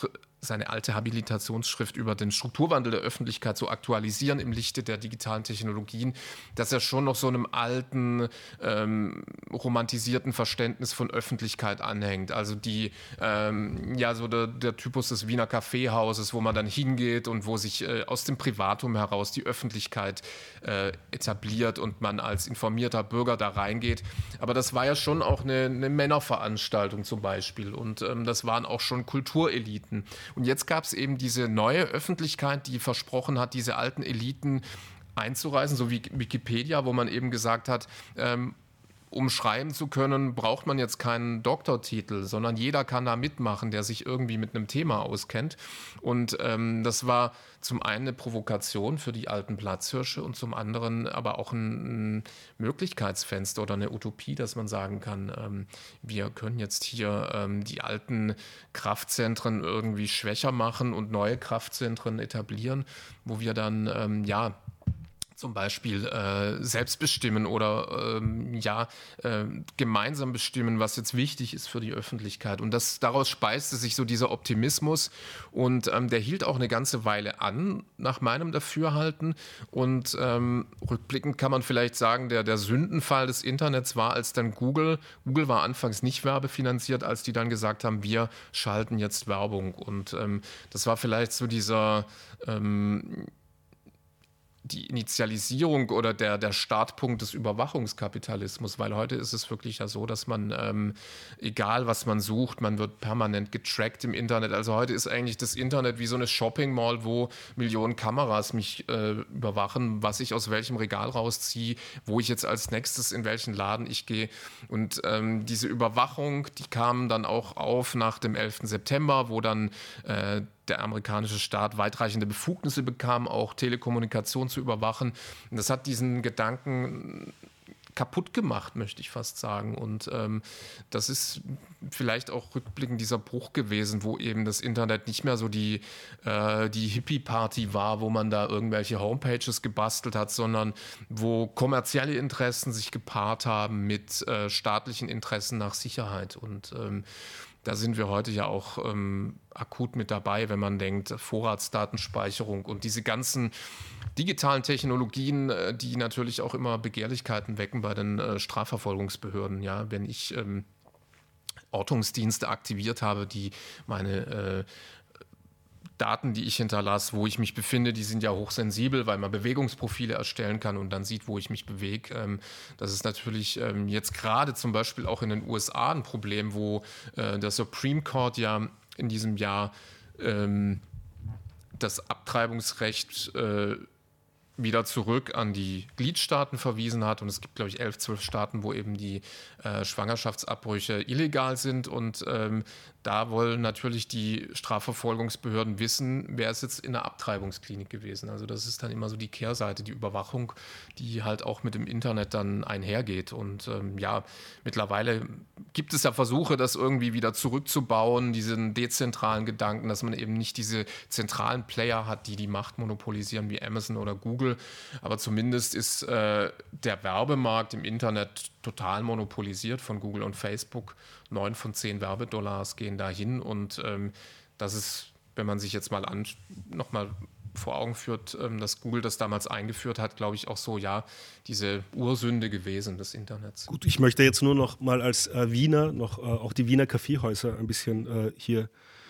seine alte Habilitationsschrift über den Strukturwandel der Öffentlichkeit zu aktualisieren im Lichte der digitalen Technologien, dass er schon noch so einem alten, ähm, romantisierten Verständnis von Öffentlichkeit anhängt. Also die, ähm, ja, so der, der Typus des Wiener Kaffeehauses, wo man dann hingeht und wo sich äh, aus dem Privatum heraus die Öffentlichkeit äh, etabliert und man als informierter Bürger da reingeht. Aber das war ja schon auch eine, eine Männerveranstaltung zum Beispiel und ähm, das waren auch schon Kultureliten. Und jetzt gab es eben diese neue Öffentlichkeit, die versprochen hat, diese alten Eliten einzureißen, so wie Wikipedia, wo man eben gesagt hat, ähm, um schreiben zu können, braucht man jetzt keinen Doktortitel, sondern jeder kann da mitmachen, der sich irgendwie mit einem Thema auskennt. Und ähm, das war zum einen eine Provokation für die alten Platzhirsche und zum anderen aber auch ein, ein Möglichkeitsfenster oder eine Utopie, dass man sagen kann, ähm, wir können jetzt hier ähm, die alten Kraftzentren irgendwie schwächer machen und neue Kraftzentren etablieren, wo wir dann, ähm, ja, zum Beispiel äh, selbst bestimmen oder ähm, ja, äh, gemeinsam bestimmen, was jetzt wichtig ist für die Öffentlichkeit. Und das, daraus speiste sich so dieser Optimismus und ähm, der hielt auch eine ganze Weile an, nach meinem Dafürhalten. Und ähm, rückblickend kann man vielleicht sagen, der, der Sündenfall des Internets war, als dann Google, Google war anfangs nicht werbefinanziert, als die dann gesagt haben, wir schalten jetzt Werbung. Und ähm, das war vielleicht so dieser... Ähm, die Initialisierung oder der, der Startpunkt des Überwachungskapitalismus, weil heute ist es wirklich ja so, dass man, ähm, egal was man sucht, man wird permanent getrackt im Internet. Also heute ist eigentlich das Internet wie so eine Shopping Mall, wo Millionen Kameras mich äh, überwachen, was ich aus welchem Regal rausziehe, wo ich jetzt als nächstes in welchen Laden ich gehe. Und ähm, diese Überwachung, die kam dann auch auf nach dem elften September, wo dann äh, der amerikanische Staat weitreichende Befugnisse bekam, auch Telekommunikation zu überwachen. Und das hat diesen Gedanken kaputt gemacht, möchte ich fast sagen. Und ähm, das ist vielleicht auch rückblickend dieser Bruch gewesen, wo eben das Internet nicht mehr so die, äh, die Hippie-Party war, wo man da irgendwelche Homepages gebastelt hat, sondern wo kommerzielle Interessen sich gepaart haben mit äh, staatlichen Interessen nach Sicherheit. Und ähm, da sind wir heute ja auch ähm, akut mit dabei, wenn man denkt, Vorratsdatenspeicherung und diese ganzen digitalen Technologien, äh, die natürlich auch immer Begehrlichkeiten wecken bei den äh, Strafverfolgungsbehörden. Ja, wenn ich ähm, Ortungsdienste aktiviert habe, die meine äh, Daten, die ich hinterlasse, wo ich mich befinde, die sind ja hochsensibel, weil man Bewegungsprofile erstellen kann und dann sieht, wo ich mich bewege. Ähm, das ist natürlich ähm, jetzt gerade zum Beispiel auch in den U S A ein Problem, wo äh, der Supreme Court ja in diesem Jahr ähm, das Abtreibungsrecht äh, wieder zurück an die Gliedstaaten verwiesen hat. Und es gibt, glaube ich, elf, zwölf Staaten, wo eben die äh, Schwangerschaftsabbrüche illegal sind. Und ähm, da wollen natürlich die Strafverfolgungsbehörden wissen, wer ist jetzt in der Abtreibungsklinik gewesen. Also das ist dann immer so die Kehrseite, die Überwachung, die halt auch mit dem Internet dann einhergeht. Und ähm, ja, mittlerweile gibt es ja Versuche, das irgendwie wieder zurückzubauen, diesen dezentralen Gedanken, dass man eben nicht diese zentralen Player hat, die die Macht monopolisieren, wie Amazon oder Google. Aber zumindest ist äh, der Werbemarkt im Internet total monopolisiert von Google und Facebook. Neun von zehn Werbedollars gehen dahin und ähm, das ist, wenn man sich jetzt mal an, noch mal vor Augen führt, ähm, dass Google das damals eingeführt hat, glaube ich auch so, ja, diese Ursünde gewesen des Internets. Gut, ich möchte jetzt nur noch mal als äh, Wiener noch äh, auch die Wiener Kaffeehäuser ein bisschen äh, hier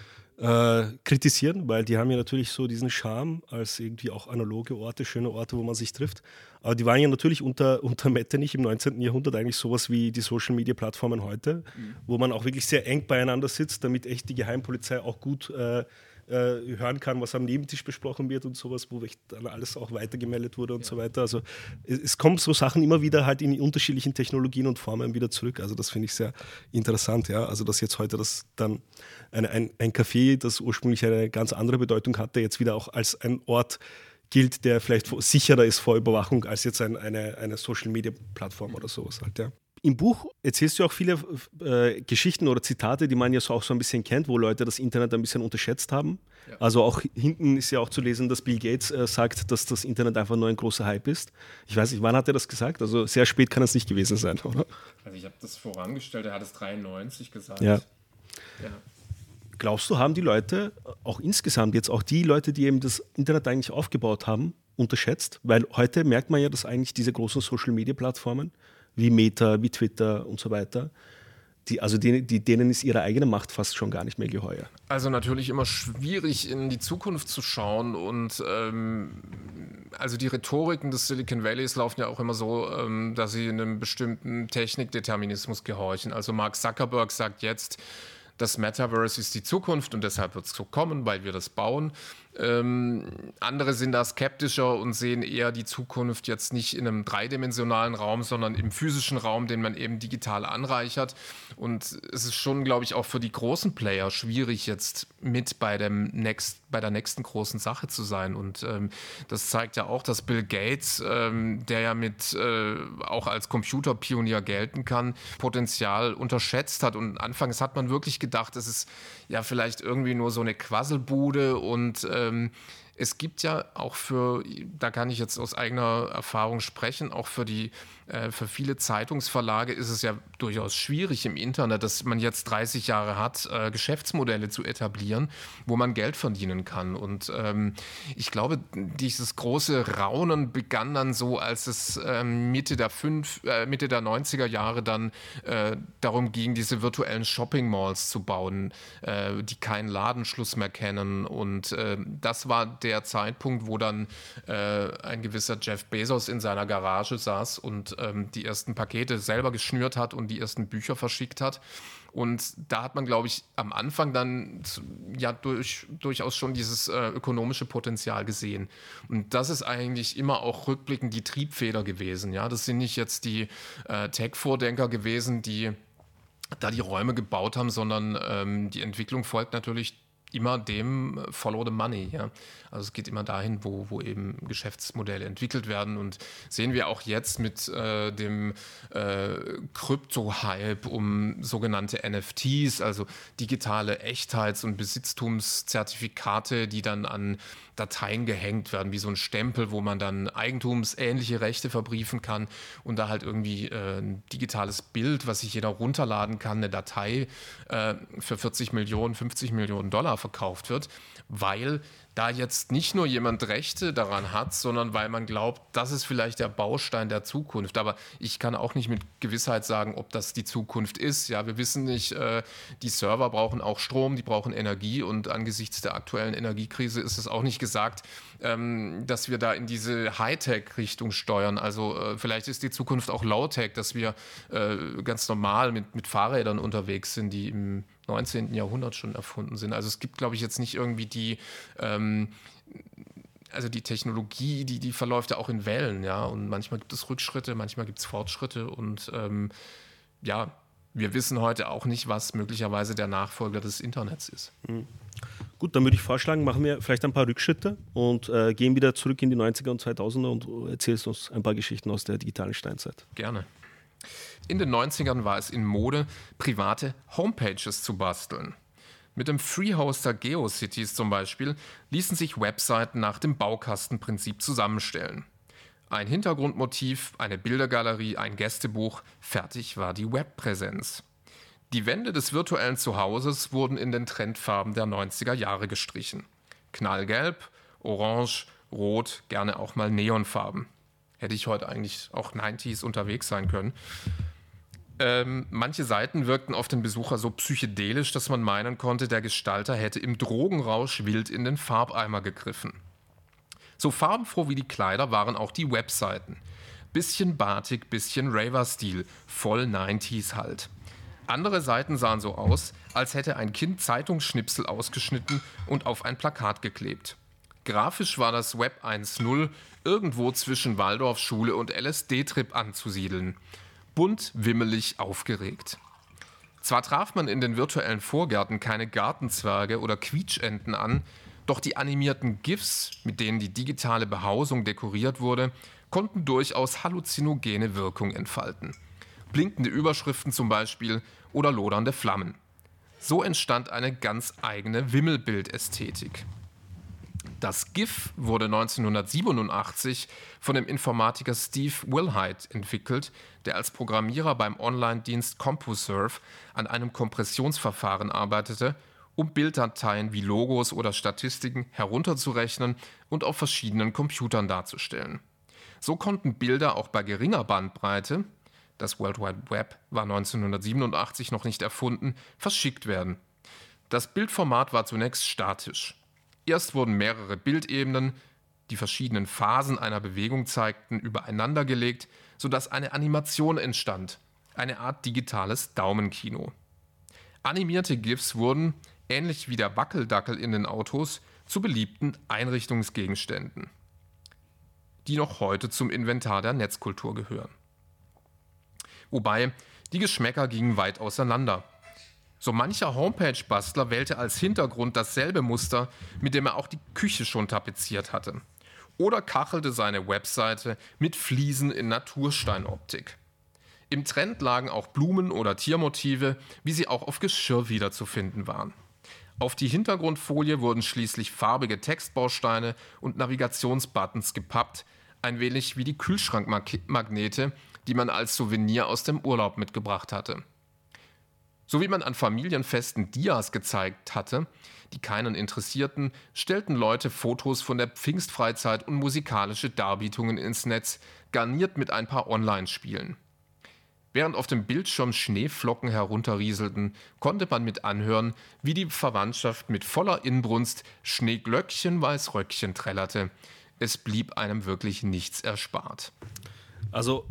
Äh, kritisieren, weil die haben ja natürlich so diesen Charme als irgendwie auch analoge Orte, schöne Orte, wo man sich trifft. Aber die waren ja natürlich unter, unter Metternich im neunzehnten Jahrhundert eigentlich sowas wie die Social-Media-Plattformen heute, mhm. wo man auch wirklich sehr eng beieinander sitzt, damit echt die Geheimpolizei auch gut äh, äh, hören kann, was am Nebentisch besprochen wird und sowas, wo dann alles auch weitergemeldet wurde und ja. so weiter. Also es, es kommen so Sachen immer wieder halt in unterschiedlichen Technologien und Formen wieder zurück. Also das finde ich sehr interessant, ja. Also dass jetzt heute das dann eine, ein, ein Café, das ursprünglich eine ganz andere Bedeutung hatte, jetzt wieder auch als ein Ort gilt, der vielleicht sicherer ist vor Überwachung als jetzt ein, eine, eine Social-Media-Plattform oder sowas halt, ja. Im Buch erzählst du auch viele äh, Geschichten oder Zitate, die man ja so auch so ein bisschen kennt, wo Leute das Internet ein bisschen unterschätzt haben. Ja. Also auch hinten ist ja auch zu lesen, dass Bill Gates äh, sagt, dass das Internet einfach nur ein großer Hype ist. Ich weiß nicht, wann hat er das gesagt? Also sehr spät kann es nicht gewesen sein, oder? Also ich habe das vorangestellt, er hat es dreiundneunzig gesagt. Ja. Ja. glaubst du, haben die Leute, auch insgesamt jetzt, auch die Leute, die eben das Internet eigentlich aufgebaut haben, unterschätzt? Weil heute merkt man ja, dass eigentlich diese großen Social-Media-Plattformen wie Meta, wie Twitter und so weiter, die, also die, die, denen ist ihre eigene Macht fast schon gar nicht mehr geheuer. Also natürlich immer schwierig in die Zukunft zu schauen und ähm, also die Rhetoriken des Silicon Valleys laufen ja auch immer so, ähm, dass sie einem bestimmten Technikdeterminismus gehorchen. Also Mark Zuckerberg sagt jetzt, das Metaverse ist die Zukunft und deshalb wird es so kommen, weil wir das bauen. Ähm, andere sind da skeptischer und sehen eher die Zukunft jetzt nicht in einem dreidimensionalen Raum, sondern im physischen Raum, den man eben digital anreichert. Und es ist schon, glaube ich, auch für die großen Player schwierig, jetzt mit bei, dem Next, bei der nächsten großen Sache zu sein. Und ähm, das zeigt ja auch, dass Bill Gates, ähm, der ja mit äh, auch als Computerpionier gelten kann, Potenzial unterschätzt hat. Und anfangs hat man wirklich gedacht, es ist ja vielleicht irgendwie nur so eine Quasselbude und ähm, es gibt ja auch für, da kann ich jetzt aus eigener Erfahrung sprechen, auch für die äh, für viele Zeitungsverlage ist es ja durchaus schwierig im Internet, dass man jetzt dreißig Jahre hat, äh, Geschäftsmodelle zu etablieren, wo man Geld verdienen kann. Und ähm, ich glaube, dieses große Raunen begann dann so, als es ähm, Mitte der fünf, äh, Mitte der neunziger Jahre dann äh, darum ging, diese virtuellen Shopping-Malls zu bauen, äh, die keinen Ladenschluss mehr kennen. Und äh, das war der Zeitpunkt, wo dann äh, ein gewisser Jeff Bezos in seiner Garage saß und ähm, die ersten Pakete selber geschnürt hat und die ersten Bücher verschickt hat. Und da hat man, glaube ich, am Anfang dann ja durch, durchaus schon dieses äh, ökonomische Potenzial gesehen. Und das ist eigentlich immer auch rückblickend die Triebfeder gewesen. Ja? Das sind nicht jetzt die äh, Tech-Vordenker gewesen, die da die Räume gebaut haben, sondern ähm, die Entwicklung folgt natürlich immer dem Follow the Money. Ja? Also es geht immer dahin, wo, wo eben Geschäftsmodelle entwickelt werden und sehen wir auch jetzt mit äh, dem äh, Krypto-Hype um sogenannte N F Ts, also digitale Echtheits- und Besitztumszertifikate, die dann an Dateien gehängt werden, wie so ein Stempel, wo man dann eigentumsähnliche Rechte verbriefen kann und da halt irgendwie äh, ein digitales Bild, was sich jeder runterladen kann, eine Datei äh, für vierzig Millionen, fünfzig Millionen Dollar verkauft wird, weil da jetzt nicht nur jemand Rechte daran hat, sondern weil man glaubt, das ist vielleicht der Baustein der Zukunft. Aber ich kann auch nicht mit Gewissheit sagen, ob das die Zukunft ist. Ja, wir wissen nicht, äh, die Server brauchen auch Strom, die brauchen Energie und angesichts der aktuellen Energiekrise ist es auch nicht gesagt, ähm, dass wir da in diese Hightech-Richtung steuern. Also äh, vielleicht ist die Zukunft auch Low-Tech, dass wir äh, ganz normal mit, mit Fahrrädern unterwegs sind, die im neunzehnten Jahrhundert schon erfunden sind. Also es gibt, glaube ich, jetzt nicht irgendwie die, ähm, also die Technologie, die, die verläuft ja auch in Wellen, ja. Und manchmal gibt es Rückschritte, manchmal gibt es Fortschritte und ähm, ja, wir wissen heute auch nicht, was möglicherweise der Nachfolger des Internets ist. Mhm. Gut, dann würde ich vorschlagen, machen wir vielleicht ein paar Rückschritte und äh, gehen wieder zurück in die neunziger und zweitausender und erzählst uns ein paar Geschichten aus der digitalen Steinzeit. Gerne. In den neunzigern war es in Mode, private Homepages zu basteln. Mit dem Free-Hoster GeoCities zum Beispiel ließen sich Webseiten nach dem Baukastenprinzip zusammenstellen. Ein Hintergrundmotiv, eine Bildergalerie, ein Gästebuch, fertig war die Webpräsenz. Die Wände des virtuellen Zuhauses wurden in den Trendfarben der neunziger Jahre gestrichen. Knallgelb, orange, rot, gerne auch mal Neonfarben. Hätte ich heute eigentlich auch neunziger unterwegs sein können. Ähm, manche Seiten wirkten auf den Besucher so psychedelisch, dass man meinen konnte, der Gestalter hätte im Drogenrausch wild in den Farbeimer gegriffen. So farbenfroh wie die Kleider waren auch die Webseiten. Bisschen Batik, bisschen Raver-Stil, voll neunziger halt. Andere Seiten sahen so aus, als hätte ein Kind Zeitungsschnipsel ausgeschnitten und auf ein Plakat geklebt. Grafisch war das Web eins Punkt null irgendwo zwischen Waldorfschule und L S D-Trip anzusiedeln. Bunt, wimmelig, aufgeregt. Zwar traf man in den virtuellen Vorgärten keine Gartenzwerge oder Quietschenten an, doch die animierten GIFs, mit denen die digitale Behausung dekoriert wurde, konnten durchaus halluzinogene Wirkung entfalten. Blinkende Überschriften zum Beispiel oder lodernde Flammen. So entstand eine ganz eigene Wimmelbildästhetik. Das GIF wurde neunzehnhundertsiebenundachtzig von dem Informatiker Steve Wilhite entwickelt, der als Programmierer beim Online-Dienst CompuServe an einem Kompressionsverfahren arbeitete um Bilddateien wie Logos oder Statistiken herunterzurechnen und auf verschiedenen Computern darzustellen. So konnten Bilder auch bei geringer Bandbreite, das World Wide Web war neunzehnhundertsiebenundachtzig noch nicht erfunden, verschickt werden. Das Bildformat war zunächst statisch. Erst wurden mehrere Bildebenen, die verschiedenen Phasen einer Bewegung zeigten, übereinander gelegt, sodass eine Animation entstand, eine Art digitales Daumenkino. Animierte GIFs wurden, ähnlich wie der Wackeldackel in den Autos, zu beliebten Einrichtungsgegenständen, die noch heute zum Inventar der Netzkultur gehören. Wobei, die Geschmäcker gingen weit auseinander. So mancher Homepage-Bastler wählte als Hintergrund dasselbe Muster, mit dem er auch die Küche schon tapeziert hatte. Oder kachelte seine Webseite mit Fliesen in Natursteinoptik. Im Trend lagen auch Blumen oder Tiermotive, wie sie auch auf Geschirr wiederzufinden waren. Auf die Hintergrundfolie wurden schließlich farbige Textbausteine und Navigationsbuttons gepappt, ein wenig wie die Kühlschrankmagnete, die man als Souvenir aus dem Urlaub mitgebracht hatte. So wie man an Familienfesten Dias gezeigt hatte, die keinen interessierten, stellten Leute Fotos von der Pfingstfreizeit und musikalische Darbietungen ins Netz, garniert mit ein paar Online-Spielen. Während auf dem Bildschirm Schneeflocken herunterrieselten, konnte man mit anhören, wie die Verwandtschaft mit voller Inbrunst Schneeglöckchen, Weißröckchen trällerte. Es blieb einem wirklich nichts erspart. Also,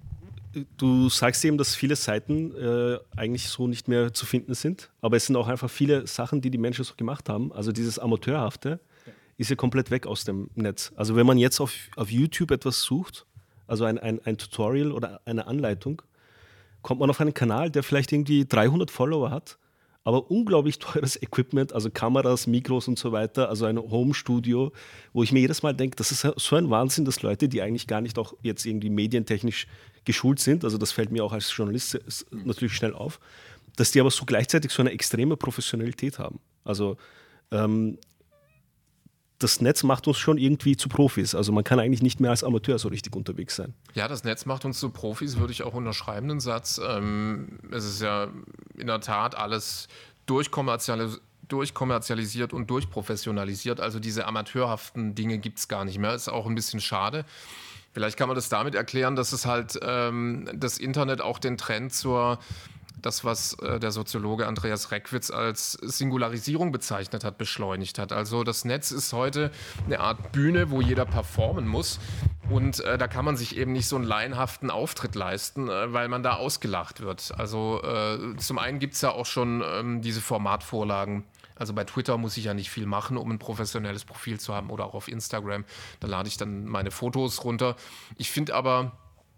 du sagst eben, dass viele Seiten äh, eigentlich so nicht mehr zu finden sind, aber es sind auch einfach viele Sachen, die die Menschen so gemacht haben. Also dieses Amateurhafte ja. ist ja komplett weg aus dem Netz. Also wenn man jetzt auf, auf YouTube etwas sucht, also ein, ein, ein Tutorial oder eine Anleitung, kommt man auf einen Kanal, der vielleicht irgendwie dreihundert Follower hat, aber unglaublich teures Equipment, also Kameras, Mikros und so weiter, also ein Home-Studio, wo ich mir jedes Mal denke, das ist so ein Wahnsinn, dass Leute, die eigentlich gar nicht auch jetzt irgendwie medientechnisch geschult sind, also das fällt mir auch als Journalist natürlich schnell auf, dass die aber so gleichzeitig so eine extreme Professionalität haben. Also ähm, das Netz macht uns schon irgendwie zu Profis. Also man kann eigentlich nicht mehr als Amateur so richtig unterwegs sein. Ja, das Netz macht uns zu Profis, würde ich auch unterschreiben, den Satz. Ähm, es ist ja in der Tat alles durchkommerzialis- durchkommerzialisiert und durchprofessionalisiert. Also diese amateurhaften Dinge gibt es gar nicht mehr. Ist auch ein bisschen schade. Vielleicht kann man das damit erklären, dass es halt ähm, das Internet auch den Trend zur das, was äh, der Soziologe Andreas Reckwitz als Singularisierung bezeichnet hat, beschleunigt hat. Also das Netz ist heute eine Art Bühne, wo jeder performen muss. Und äh, da kann man sich eben nicht so einen laienhaften Auftritt leisten, äh, weil man da ausgelacht wird. Also äh, zum einen gibt es ja auch schon ähm, diese Formatvorlagen. Also bei Twitter muss ich ja nicht viel machen, um ein professionelles Profil zu haben, oder auch auf Instagram. Da lade ich dann meine Fotos runter. Ich finde aber,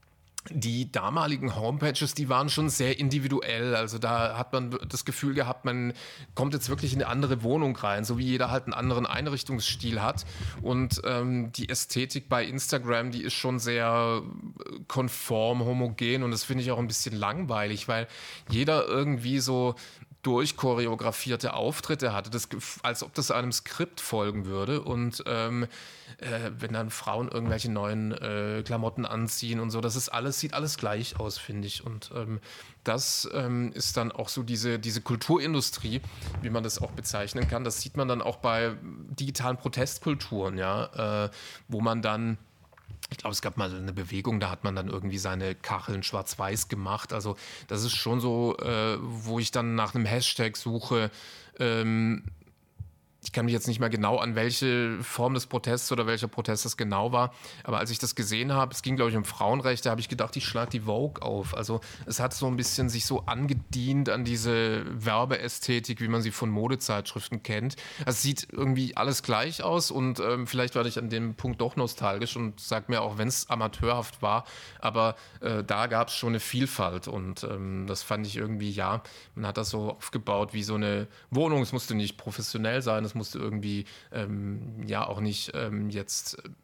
die damaligen Homepages, die waren schon sehr individuell. Also da hat man das Gefühl gehabt, man kommt jetzt wirklich in eine andere Wohnung rein, so wie jeder halt einen anderen Einrichtungsstil hat. Und ähm, die Ästhetik bei Instagram, die ist schon sehr konform, homogen, und das finde ich auch ein bisschen langweilig, weil jeder irgendwie so durchchoreografierte Auftritte hatte, das, als ob das einem Skript folgen würde. Und ähm, äh, wenn dann Frauen irgendwelche neuen äh, Klamotten anziehen und so, das ist alles, sieht alles gleich aus, finde ich. Und ähm, das ähm, ist dann auch so diese, diese Kulturindustrie, wie man das auch bezeichnen kann. Das sieht man dann auch bei digitalen Protestkulturen, ja, äh, wo man dann, ich glaube, es gab mal eine Bewegung, da hat man dann irgendwie seine Kacheln schwarz-weiß gemacht. Also das ist schon so, äh, wo ich dann nach einem Hashtag suche. Ähm, ich kann mich jetzt nicht mehr genau an welche Form des Protests oder welcher Protest das genau war, aber als ich das gesehen habe, es ging, glaube ich, um Frauenrechte, habe ich gedacht, ich schlage die Vogue auf. Also es hat so ein bisschen sich so angedient an diese Werbeästhetik, wie man sie von Modezeitschriften kennt. Es sieht irgendwie alles gleich aus, und ähm, vielleicht werde ich an dem Punkt doch nostalgisch und sage mir, auch wenn es amateurhaft war, aber äh, da gab es schon eine Vielfalt, und ähm, das fand ich irgendwie, ja, man hat das so aufgebaut wie so eine Wohnung. Es musste nicht professionell sein, es musste irgendwie ähm, ja auch nicht ähm, jetzt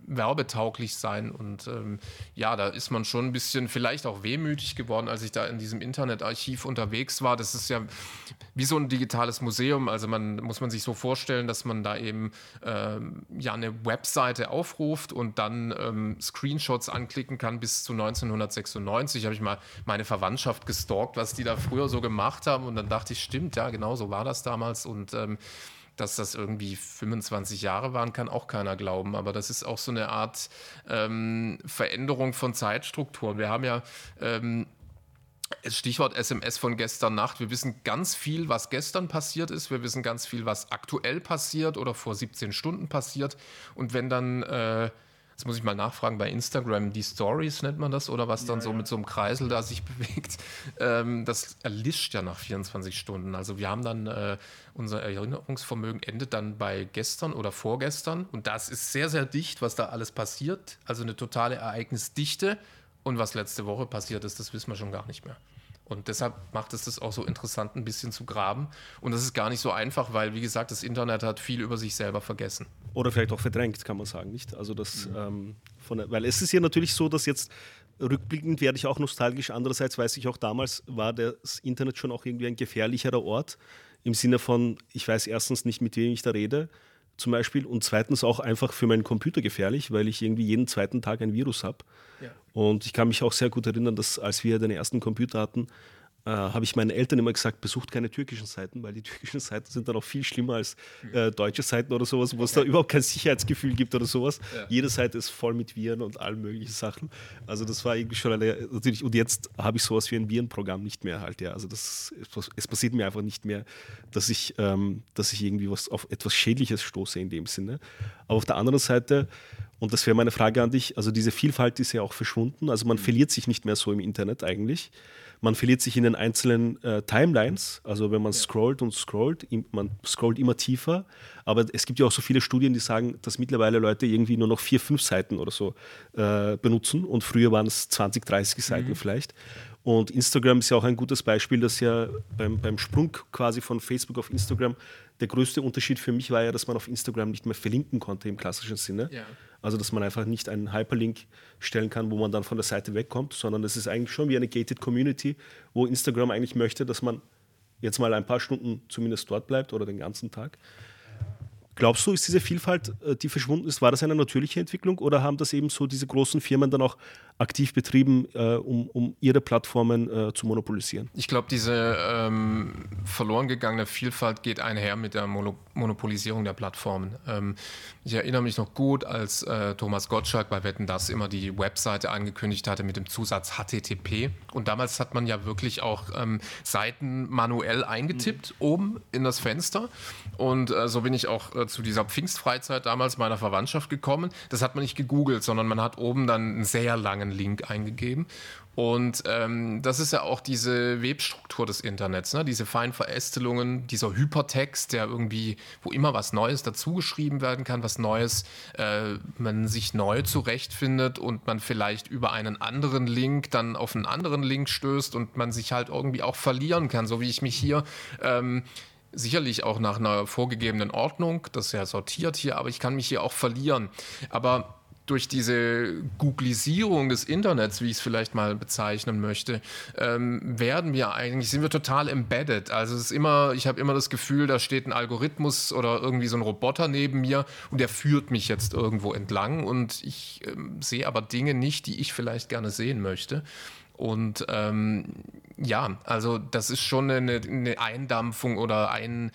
werbetauglich sein. Und ähm, ja, da ist man schon ein bisschen vielleicht auch wehmütig geworden, als ich da in diesem Internetarchiv unterwegs war. Das ist ja wie so ein digitales Museum. Also man muss man sich so vorstellen, dass man da eben ähm, ja eine Webseite aufruft und dann ähm, Screenshots anklicken kann bis zu neunzehnhundertsechsundneunzig. Habe ich mal meine Verwandtschaft gestalkt, was die da früher so gemacht haben. Und dann dachte ich, stimmt, ja, genau so war das damals. Und ähm, dass das irgendwie fünfundzwanzig Jahre waren, kann auch keiner glauben. Aber das ist auch so eine Art ähm, Veränderung von Zeitstrukturen. Wir haben ja ähm, Stichwort S M S von gestern Nacht. Wir wissen ganz viel, was gestern passiert ist. Wir wissen ganz viel, was aktuell passiert oder vor siebzehn Stunden passiert. Und wenn dann, äh, jetzt muss ich mal nachfragen, bei Instagram, die Stories nennt man das oder was dann ja, so ja. mit so einem Kreisel da sich bewegt, ähm, das erlischt ja nach vierundzwanzig Stunden. Also wir haben dann, äh, unser Erinnerungsvermögen endet dann bei gestern oder vorgestern. Und das ist sehr, sehr dicht, was da alles passiert. Also eine totale Ereignisdichte. Und was letzte Woche passiert ist, das wissen wir schon gar nicht mehr. Und deshalb macht es das auch so interessant, ein bisschen zu graben. Und das ist gar nicht so einfach, weil, wie gesagt, das Internet hat viel über sich selber vergessen. Oder vielleicht auch verdrängt, kann man sagen, nicht? Also das, mhm. ähm, von der, weil es ist ja natürlich so, dass jetzt rückblickend werde ich auch nostalgisch. Andererseits weiß ich auch, damals war das Internet schon auch irgendwie ein gefährlicherer Ort. Im Sinne von, ich weiß erstens nicht, mit wem ich da rede, zum Beispiel, und zweitens auch einfach für meinen Computer gefährlich, weil ich irgendwie jeden zweiten Tag ein Virus habe. Ja. Und ich kann mich auch sehr gut erinnern, dass als wir den ersten Computer hatten, äh, habe ich meinen Eltern immer gesagt, besucht keine türkischen Seiten, weil die türkischen Seiten sind dann auch viel schlimmer als äh, deutsche Seiten oder sowas, wo okay. es da überhaupt kein Sicherheitsgefühl gibt oder sowas. Ja. Jede Seite ist voll mit Viren und allen möglichen Sachen. Also das war irgendwie schon eine, natürlich, und jetzt habe ich sowas wie ein Virenprogramm nicht mehr halt, ja. Also das, es passiert mir einfach nicht mehr, dass ich, ähm, dass ich irgendwie was auf etwas Schädliches stoße in dem Sinne. Aber auf der anderen Seite, und das wäre meine Frage an dich, also diese Vielfalt ist ja auch verschwunden, also man mhm. verliert sich nicht mehr so im Internet eigentlich. Man verliert sich in den einzelnen äh, Timelines, also wenn man ja. scrollt und scrollt, im, man scrollt immer tiefer, aber es gibt ja auch so viele Studien, die sagen, dass mittlerweile Leute irgendwie nur noch vier, fünf Seiten oder so äh, benutzen und früher waren es zwanzig, dreißig Seiten mhm. vielleicht. Und Instagram ist ja auch ein gutes Beispiel, dass ja beim, beim Sprung quasi von Facebook auf Instagram, der größte Unterschied für mich war ja, dass man auf Instagram nicht mehr verlinken konnte im klassischen Sinne. Ja. Also dass man einfach nicht einen Hyperlink stellen kann, wo man dann von der Seite wegkommt, sondern es ist eigentlich schon wie eine gated Community, wo Instagram eigentlich möchte, dass man jetzt mal ein paar Stunden zumindest dort bleibt oder den ganzen Tag. Glaubst du, ist diese Vielfalt, die verschwunden ist, war das eine natürliche Entwicklung oder haben das eben so diese großen Firmen dann auch aktiv betrieben, äh, um, um ihre Plattformen äh, zu monopolisieren? Ich glaube, diese ähm, verloren gegangene Vielfalt geht einher mit der Mono- Monopolisierung der Plattformen. Ähm, ich erinnere mich noch gut, als äh, Thomas Gottschalk bei Wetten, dass immer die Webseite angekündigt hatte mit dem Zusatz H T T P. Und damals hat man ja wirklich auch ähm, Seiten manuell eingetippt, mhm. oben in das Fenster. Und äh, so bin ich auch äh, zu dieser Pfingstfreizeit damals meiner Verwandtschaft gekommen. Das hat man nicht gegoogelt, sondern man hat oben dann einen sehr langen Link eingegeben. Und ähm, das ist ja auch diese Webstruktur des Internets, ne? Diese feinen Verästelungen, dieser Hypertext, der irgendwie, wo immer was Neues dazugeschrieben werden kann, was Neues, äh, man sich neu zurechtfindet und man vielleicht über einen anderen Link dann auf einen anderen Link stößt und man sich halt irgendwie auch verlieren kann, so wie ich mich hier ähm, sicherlich auch nach einer vorgegebenen Ordnung, das ist ja sortiert hier, aber ich kann mich hier auch verlieren. Aber durch diese Googlisierung des Internets, wie ich es vielleicht mal bezeichnen möchte, ähm, werden wir eigentlich, sind wir total embedded. Also es ist immer, ich habe immer das Gefühl, da steht ein Algorithmus oder irgendwie so ein Roboter neben mir und der führt mich jetzt irgendwo entlang und ich ähm, sehe aber Dinge nicht, die ich vielleicht gerne sehen möchte. Und ähm, ja, also das ist schon eine, eine Eindampfung oder ein,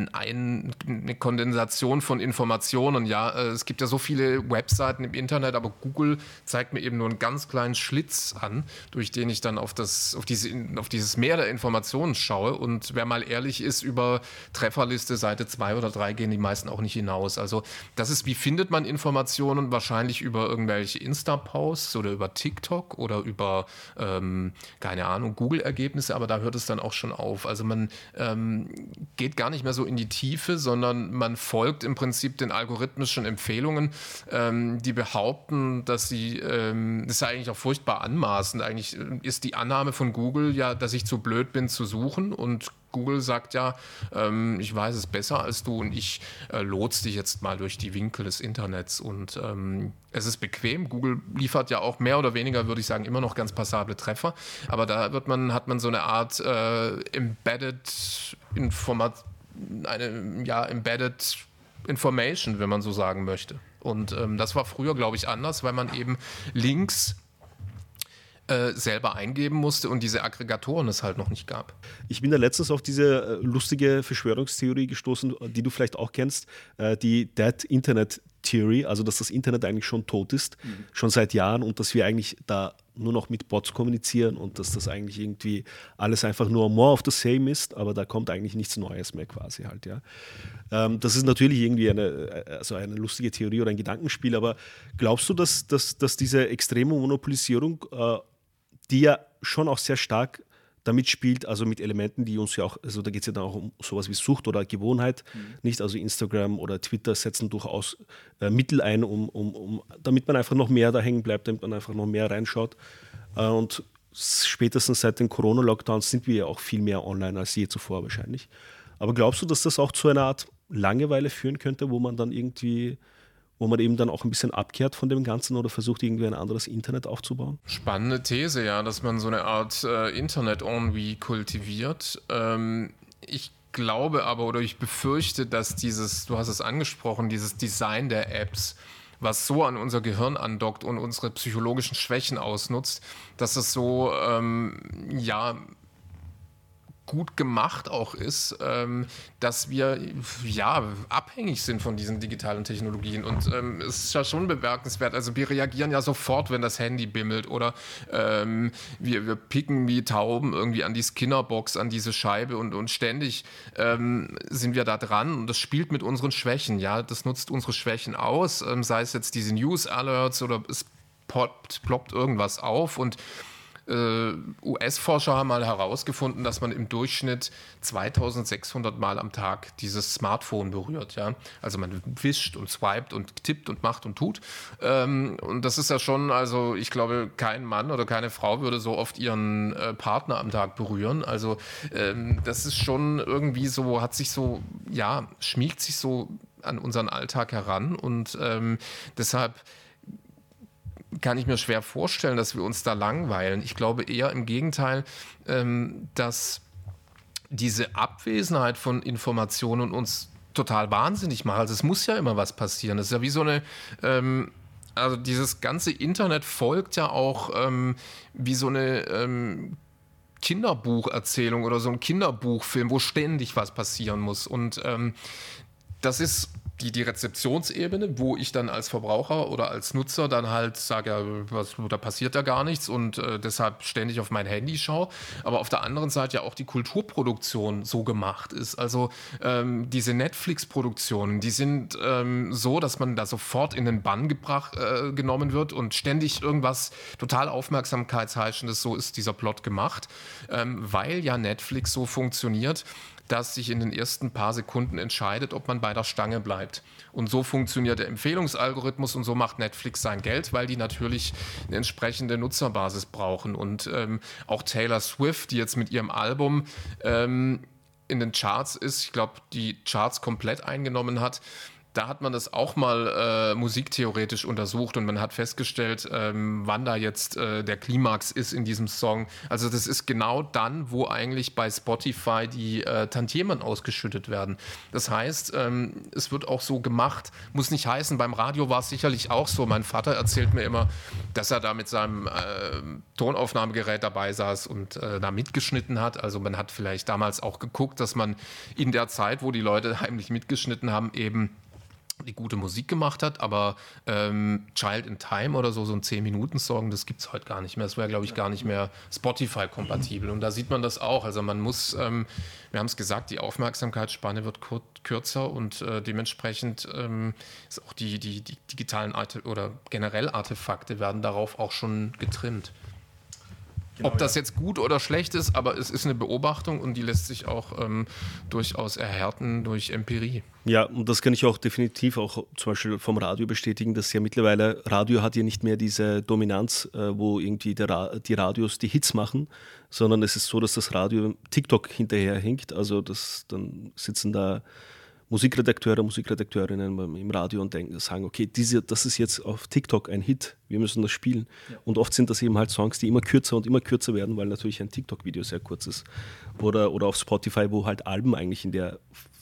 ein, eine Kondensation von Informationen. Ja, es gibt ja so viele Webseiten im Internet, aber Google zeigt mir eben nur einen ganz kleinen Schlitz an, durch den ich dann auf, das, auf, diese, auf dieses Meer der Informationen schaue. Und wer mal ehrlich ist, über Trefferliste Seite zwei oder drei gehen die meisten auch nicht hinaus. Also das ist, wie findet man Informationen? Wahrscheinlich über irgendwelche Insta-Posts oder über TikTok oder über Ähm, keine Ahnung, Google-Ergebnisse, aber da hört es dann auch schon auf. Also man ähm, geht gar nicht mehr so in die Tiefe, sondern man folgt im Prinzip den algorithmischen Empfehlungen, ähm, die behaupten, dass sie, ähm, das ist ja eigentlich auch furchtbar anmaßend, eigentlich ist die Annahme von Google ja, dass ich zu blöd bin zu suchen und Google sagt ja, ähm, ich weiß es besser als du und ich äh, lotse dich jetzt mal durch die Winkel des Internets. Und ähm, es ist bequem. Google liefert ja auch mehr oder weniger, würde ich sagen, immer noch ganz passable Treffer. Aber da wird man, hat man so eine Art äh, Embedded Informat eine ja, Embedded Information, wenn man so sagen möchte. Und ähm, das war früher, glaube ich, anders, weil man eben Links äh, selber eingeben musste und diese Aggregatoren es halt noch nicht gab. Ich bin da letztens auf diese äh, lustige Verschwörungstheorie gestoßen, die du vielleicht auch kennst, äh, die Dead Internet Theory, also dass das Internet eigentlich schon tot ist, mhm. schon seit Jahren und dass wir eigentlich da nur noch mit Bots kommunizieren und dass das eigentlich irgendwie alles einfach nur more of the same ist, aber da kommt eigentlich nichts Neues mehr quasi halt, ja. Ähm, das ist natürlich irgendwie eine, also eine lustige Theorie oder ein Gedankenspiel, aber glaubst du, dass, dass, dass diese extreme Monopolisierung, äh, die ja schon auch sehr stark damit spielt, also mit Elementen, die uns ja auch, also da geht es ja dann auch um sowas wie Sucht oder Gewohnheit, mhm. nicht? Also Instagram oder Twitter setzen durchaus äh, Mittel ein, um, um, um, damit man einfach noch mehr da hängen bleibt, damit man einfach noch mehr reinschaut. Äh, und spätestens seit den Corona-Lockdowns sind wir ja auch viel mehr online als je zuvor wahrscheinlich. Aber glaubst du, dass das auch zu einer Art Langeweile führen könnte, wo man dann irgendwie wo man eben dann auch ein bisschen abkehrt von dem Ganzen oder versucht, irgendwie ein anderes Internet aufzubauen? Spannende These, ja, dass man so eine Art äh, Internet-Ennui kultiviert. Ähm, ich glaube aber oder ich befürchte, dass dieses, du hast es angesprochen, dieses Design der Apps, was so an unser Gehirn andockt und unsere psychologischen Schwächen ausnutzt, dass es so, ähm, ja, gut gemacht auch ist, ähm, dass wir ja abhängig sind von diesen digitalen Technologien und ähm, es ist ja schon bemerkenswert, also wir reagieren ja sofort, wenn das Handy bimmelt oder ähm, wir, wir picken wie Tauben irgendwie an die Skinnerbox, an diese Scheibe und, und ständig ähm, sind wir da dran und das spielt mit unseren Schwächen, ja, das nutzt unsere Schwächen aus, ähm, sei es jetzt diese News-Alerts oder es poppt, ploppt irgendwas auf und U S-Forscher haben mal herausgefunden, dass man im Durchschnitt zweitausendsechshundert Mal am Tag dieses Smartphone berührt. Ja? Also man wischt und swiped und tippt und macht und tut. Ähm, und das ist ja schon, also ich glaube, kein Mann oder keine Frau würde so oft ihren äh, Partner am Tag berühren. Also ähm, das ist schon irgendwie so, hat sich so, ja, schmiegt sich so an unseren Alltag heran und ähm, deshalb kann ich mir schwer vorstellen, dass wir uns da langweilen. Ich glaube eher im Gegenteil, ähm, dass diese Abwesenheit von Informationen uns total wahnsinnig macht. Also es muss ja immer was passieren. Das ist ja wie so eine, ähm, also dieses ganze Internet folgt ja auch ähm, wie so eine ähm, Kinderbucherzählung oder so ein Kinderbuchfilm, wo ständig was passieren muss. Und ähm, das ist Die, die Rezeptionsebene, wo ich dann als Verbraucher oder als Nutzer dann halt sage, ja, was, da passiert ja gar nichts und äh, deshalb ständig auf mein Handy schaue. Aber auf der anderen Seite ja auch die Kulturproduktion so gemacht ist. Also ähm, diese Netflix-Produktionen, die sind ähm, so, dass man da sofort in den Bann gebracht, äh, genommen wird und ständig irgendwas total Aufmerksamkeitsheischendes, so ist dieser Plot gemacht, ähm, weil ja Netflix so funktioniert, dass sich in den ersten paar Sekunden entscheidet, ob man bei der Stange bleibt. Und so funktioniert der Empfehlungsalgorithmus und so macht Netflix sein Geld, weil die natürlich eine entsprechende Nutzerbasis brauchen. Und ähm, auch Taylor Swift, die jetzt mit ihrem Album ähm, in den Charts ist, ich glaube, die Charts komplett eingenommen hat, da hat man das auch mal äh, musiktheoretisch untersucht und man hat festgestellt, ähm, wann da jetzt äh, der Klimax ist in diesem Song. Also das ist genau dann, wo eigentlich bei Spotify die äh, Tantiemen ausgeschüttet werden. Das heißt, ähm, es wird auch so gemacht. Muss nicht heißen, beim Radio war es sicherlich auch so. Mein Vater erzählt mir immer, dass er da mit seinem äh, Tonaufnahmegerät dabei saß und äh, da mitgeschnitten hat. Also man hat vielleicht damals auch geguckt, dass man in der Zeit, wo die Leute heimlich mitgeschnitten haben, eben die gute Musik gemacht hat, aber ähm, Child in Time oder so, so ein zehn-Minuten-Song, das gibt es heute gar nicht mehr. Das wäre, glaube ich, gar nicht mehr Spotify-kompatibel. Und da sieht man das auch. Also man muss, ähm, wir haben es gesagt, die Aufmerksamkeitsspanne wird kur- kürzer und äh, dementsprechend ähm, ist auch die, die, die digitalen Arte- oder generell Artefakte werden darauf auch schon getrimmt. Genau, Ob das ja. jetzt gut oder schlecht ist, aber es ist eine Beobachtung und die lässt sich auch ähm, durchaus erhärten durch Empirie. Ja, und das kann ich auch definitiv auch zum Beispiel vom Radio bestätigen, dass ja mittlerweile, Radio hat ja nicht mehr diese Dominanz, äh, wo irgendwie der Ra- die Radios die Hits machen, sondern es ist so, dass das Radio TikTok hinterherhinkt. Also das, dann sitzen da Musikredakteure, Musikredakteurinnen im Radio und denken, sagen, okay, diese, das ist jetzt auf TikTok ein Hit, wir müssen das spielen. Ja. Und oft sind das eben halt Songs, die immer kürzer und immer kürzer werden, weil natürlich ein TikTok-Video sehr kurz ist. Oder, oder auf Spotify, wo halt Alben eigentlich in der,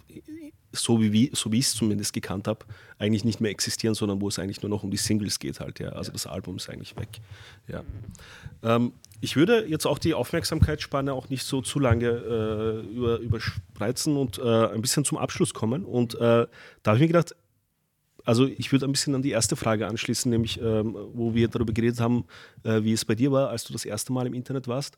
so wie, so wie ich es zumindest gekannt habe, eigentlich nicht mehr existieren, sondern wo es eigentlich nur noch um die Singles geht halt. Ja. Also ja. Das Album ist eigentlich weg. Ja. Ähm, Ich würde jetzt auch die Aufmerksamkeitsspanne auch nicht so zu lange äh, über, überspreizen und äh, ein bisschen zum Abschluss kommen. Und äh, da habe ich mir gedacht, also ich würde ein bisschen an die erste Frage anschließen, nämlich ähm, wo wir darüber geredet haben, äh, wie es bei dir war, als du das erste Mal im Internet warst.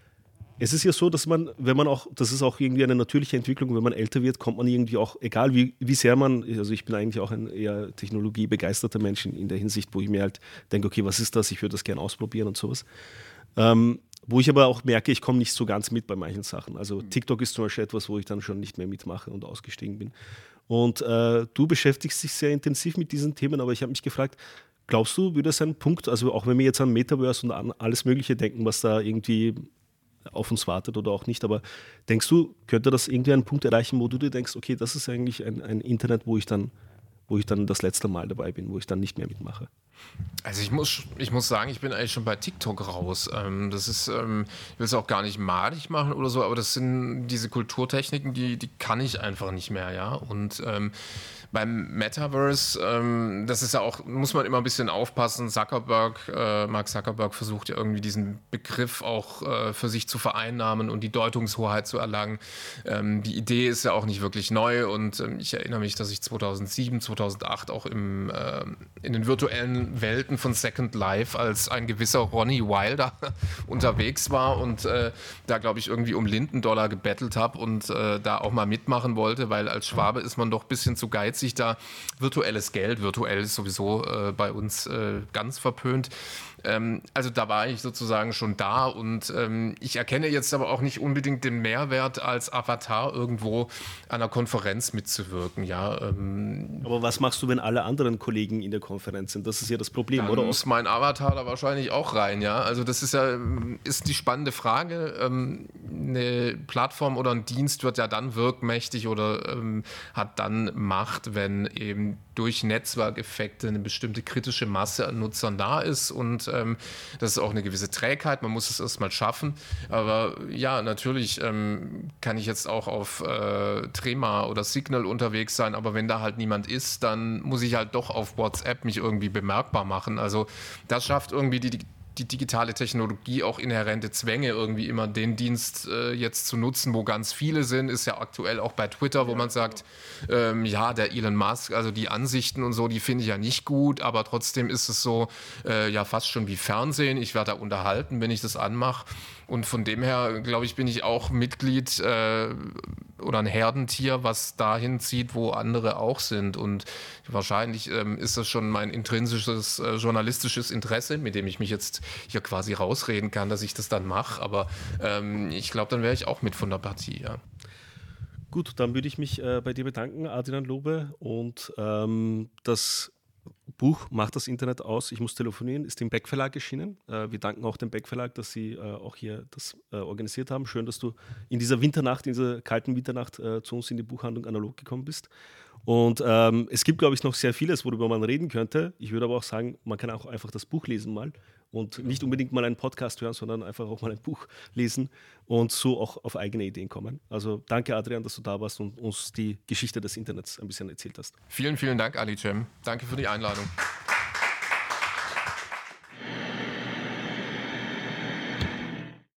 Es ist ja so, dass man, wenn man auch, das ist auch irgendwie eine natürliche Entwicklung, wenn man älter wird, kommt man irgendwie auch, egal wie, wie sehr man, also ich bin eigentlich auch ein eher technologiebegeisterter Mensch in, in der Hinsicht, wo ich mir halt denke, okay, was ist das, ich würde das gerne ausprobieren und sowas. Ähm, wo ich aber auch merke, ich komme nicht so ganz mit bei manchen Sachen. Also TikTok ist zum Beispiel etwas, wo ich dann schon nicht mehr mitmache und ausgestiegen bin. Und äh, du beschäftigst dich sehr intensiv mit diesen Themen, aber ich habe mich gefragt, glaubst du, würde es ein Punkt, also auch wenn wir jetzt an Metaverse und an alles Mögliche denken, was da irgendwie auf uns wartet oder auch nicht, aber denkst du, könnte das irgendwie einen Punkt erreichen, wo du dir denkst, okay, das ist eigentlich ein, ein Internet, wo ich dann wo ich dann das letzte Mal dabei bin, wo ich dann nicht mehr mitmache. Also ich muss, ich muss sagen, ich bin eigentlich schon bei TikTok raus. Ähm, das ist, ähm, ich will es auch gar nicht madig machen oder so, aber das sind diese Kulturtechniken, die, die kann ich einfach nicht mehr, ja. Und ähm, beim Metaverse, ähm, das ist ja auch, muss man immer ein bisschen aufpassen. Zuckerberg, äh, Mark Zuckerberg versucht ja irgendwie diesen Begriff auch äh, für sich zu vereinnahmen und die Deutungshoheit zu erlangen. Ähm, die Idee ist ja auch nicht wirklich neu und ähm, ich erinnere mich, dass ich zweitausendsieben, zweitausendacht auch im, äh, in den virtuellen Welten von Second Life als ein gewisser Ronnie Wilder unterwegs war und äh, da, glaube ich, irgendwie um Lindendollar gebettelt habe und äh, da auch mal mitmachen wollte, weil als Schwabe ist man doch ein bisschen zu geizig da. Virtuelles Geld, virtuell ist sowieso äh, bei uns äh, ganz verpönt. Ähm, also da war ich sozusagen schon da und ähm, ich erkenne jetzt aber auch nicht unbedingt den Mehrwert als Avatar irgendwo an einer Konferenz mitzuwirken. Ja, ähm, aber was machst du, wenn alle anderen Kollegen in der Konferenz sind? Das ist ja das Problem, dann oder? Dann muss mein Avatar da wahrscheinlich auch rein, ja. Also das ist ja ist die spannende Frage. Ähm, eine Plattform oder ein Dienst wird ja dann wirkmächtig oder ähm, hat dann Macht, wenn eben durch Netzwerkeffekte eine bestimmte kritische Masse an Nutzern da ist und ähm, das ist auch eine gewisse Trägheit, man muss es erstmal schaffen, aber ja, natürlich ähm, kann ich jetzt auch auf äh, Trema oder Signal unterwegs sein, aber wenn da halt niemand ist, dann muss ich halt doch auf WhatsApp mich irgendwie bemerkbar machen, also das schafft irgendwie die, die die digitale Technologie auch inhärente Zwänge, irgendwie immer den Dienst äh, jetzt zu nutzen, wo ganz viele sind, ist ja aktuell auch bei Twitter, wo ja, man sagt, ähm, ja, der Elon Musk, also die Ansichten und so, die finde ich ja nicht gut, aber trotzdem ist es so, äh, ja, fast schon wie Fernsehen. Ich werde da unterhalten, wenn ich das anmache. Und von dem her, glaube ich, bin ich auch Mitglied äh, oder ein Herdentier, was dahin zieht, wo andere auch sind. Und wahrscheinlich ähm, ist das schon mein intrinsisches äh, journalistisches Interesse, mit dem ich mich jetzt hier quasi rausreden kann, dass ich das dann mache. Aber ähm, ich glaube, dann wäre ich auch mit von der Partie, ja. Gut, dann würde ich mich äh, bei dir bedanken, Adrian Lobe. Und ähm, das Buch Macht das Internet aus, ich muss telefonieren, ist im Beck Verlag erschienen. Äh, wir danken auch dem Beck Verlag, dass sie äh, auch hier das äh, organisiert haben. Schön, dass du in dieser Winternacht, in dieser kalten Winternacht äh, zu uns in die Buchhandlung Analog gekommen bist. Und ähm, es gibt, glaube ich, noch sehr vieles, worüber man reden könnte. Ich würde aber auch sagen, man kann auch einfach das Buch lesen mal und nicht unbedingt mal einen Podcast hören, sondern einfach auch mal ein Buch lesen und so auch auf eigene Ideen kommen. Also danke, Adrian, dass du da warst und uns die Geschichte des Internets ein bisschen erzählt hast. Vielen, vielen Dank, Ali Cem. Danke für die Einladung.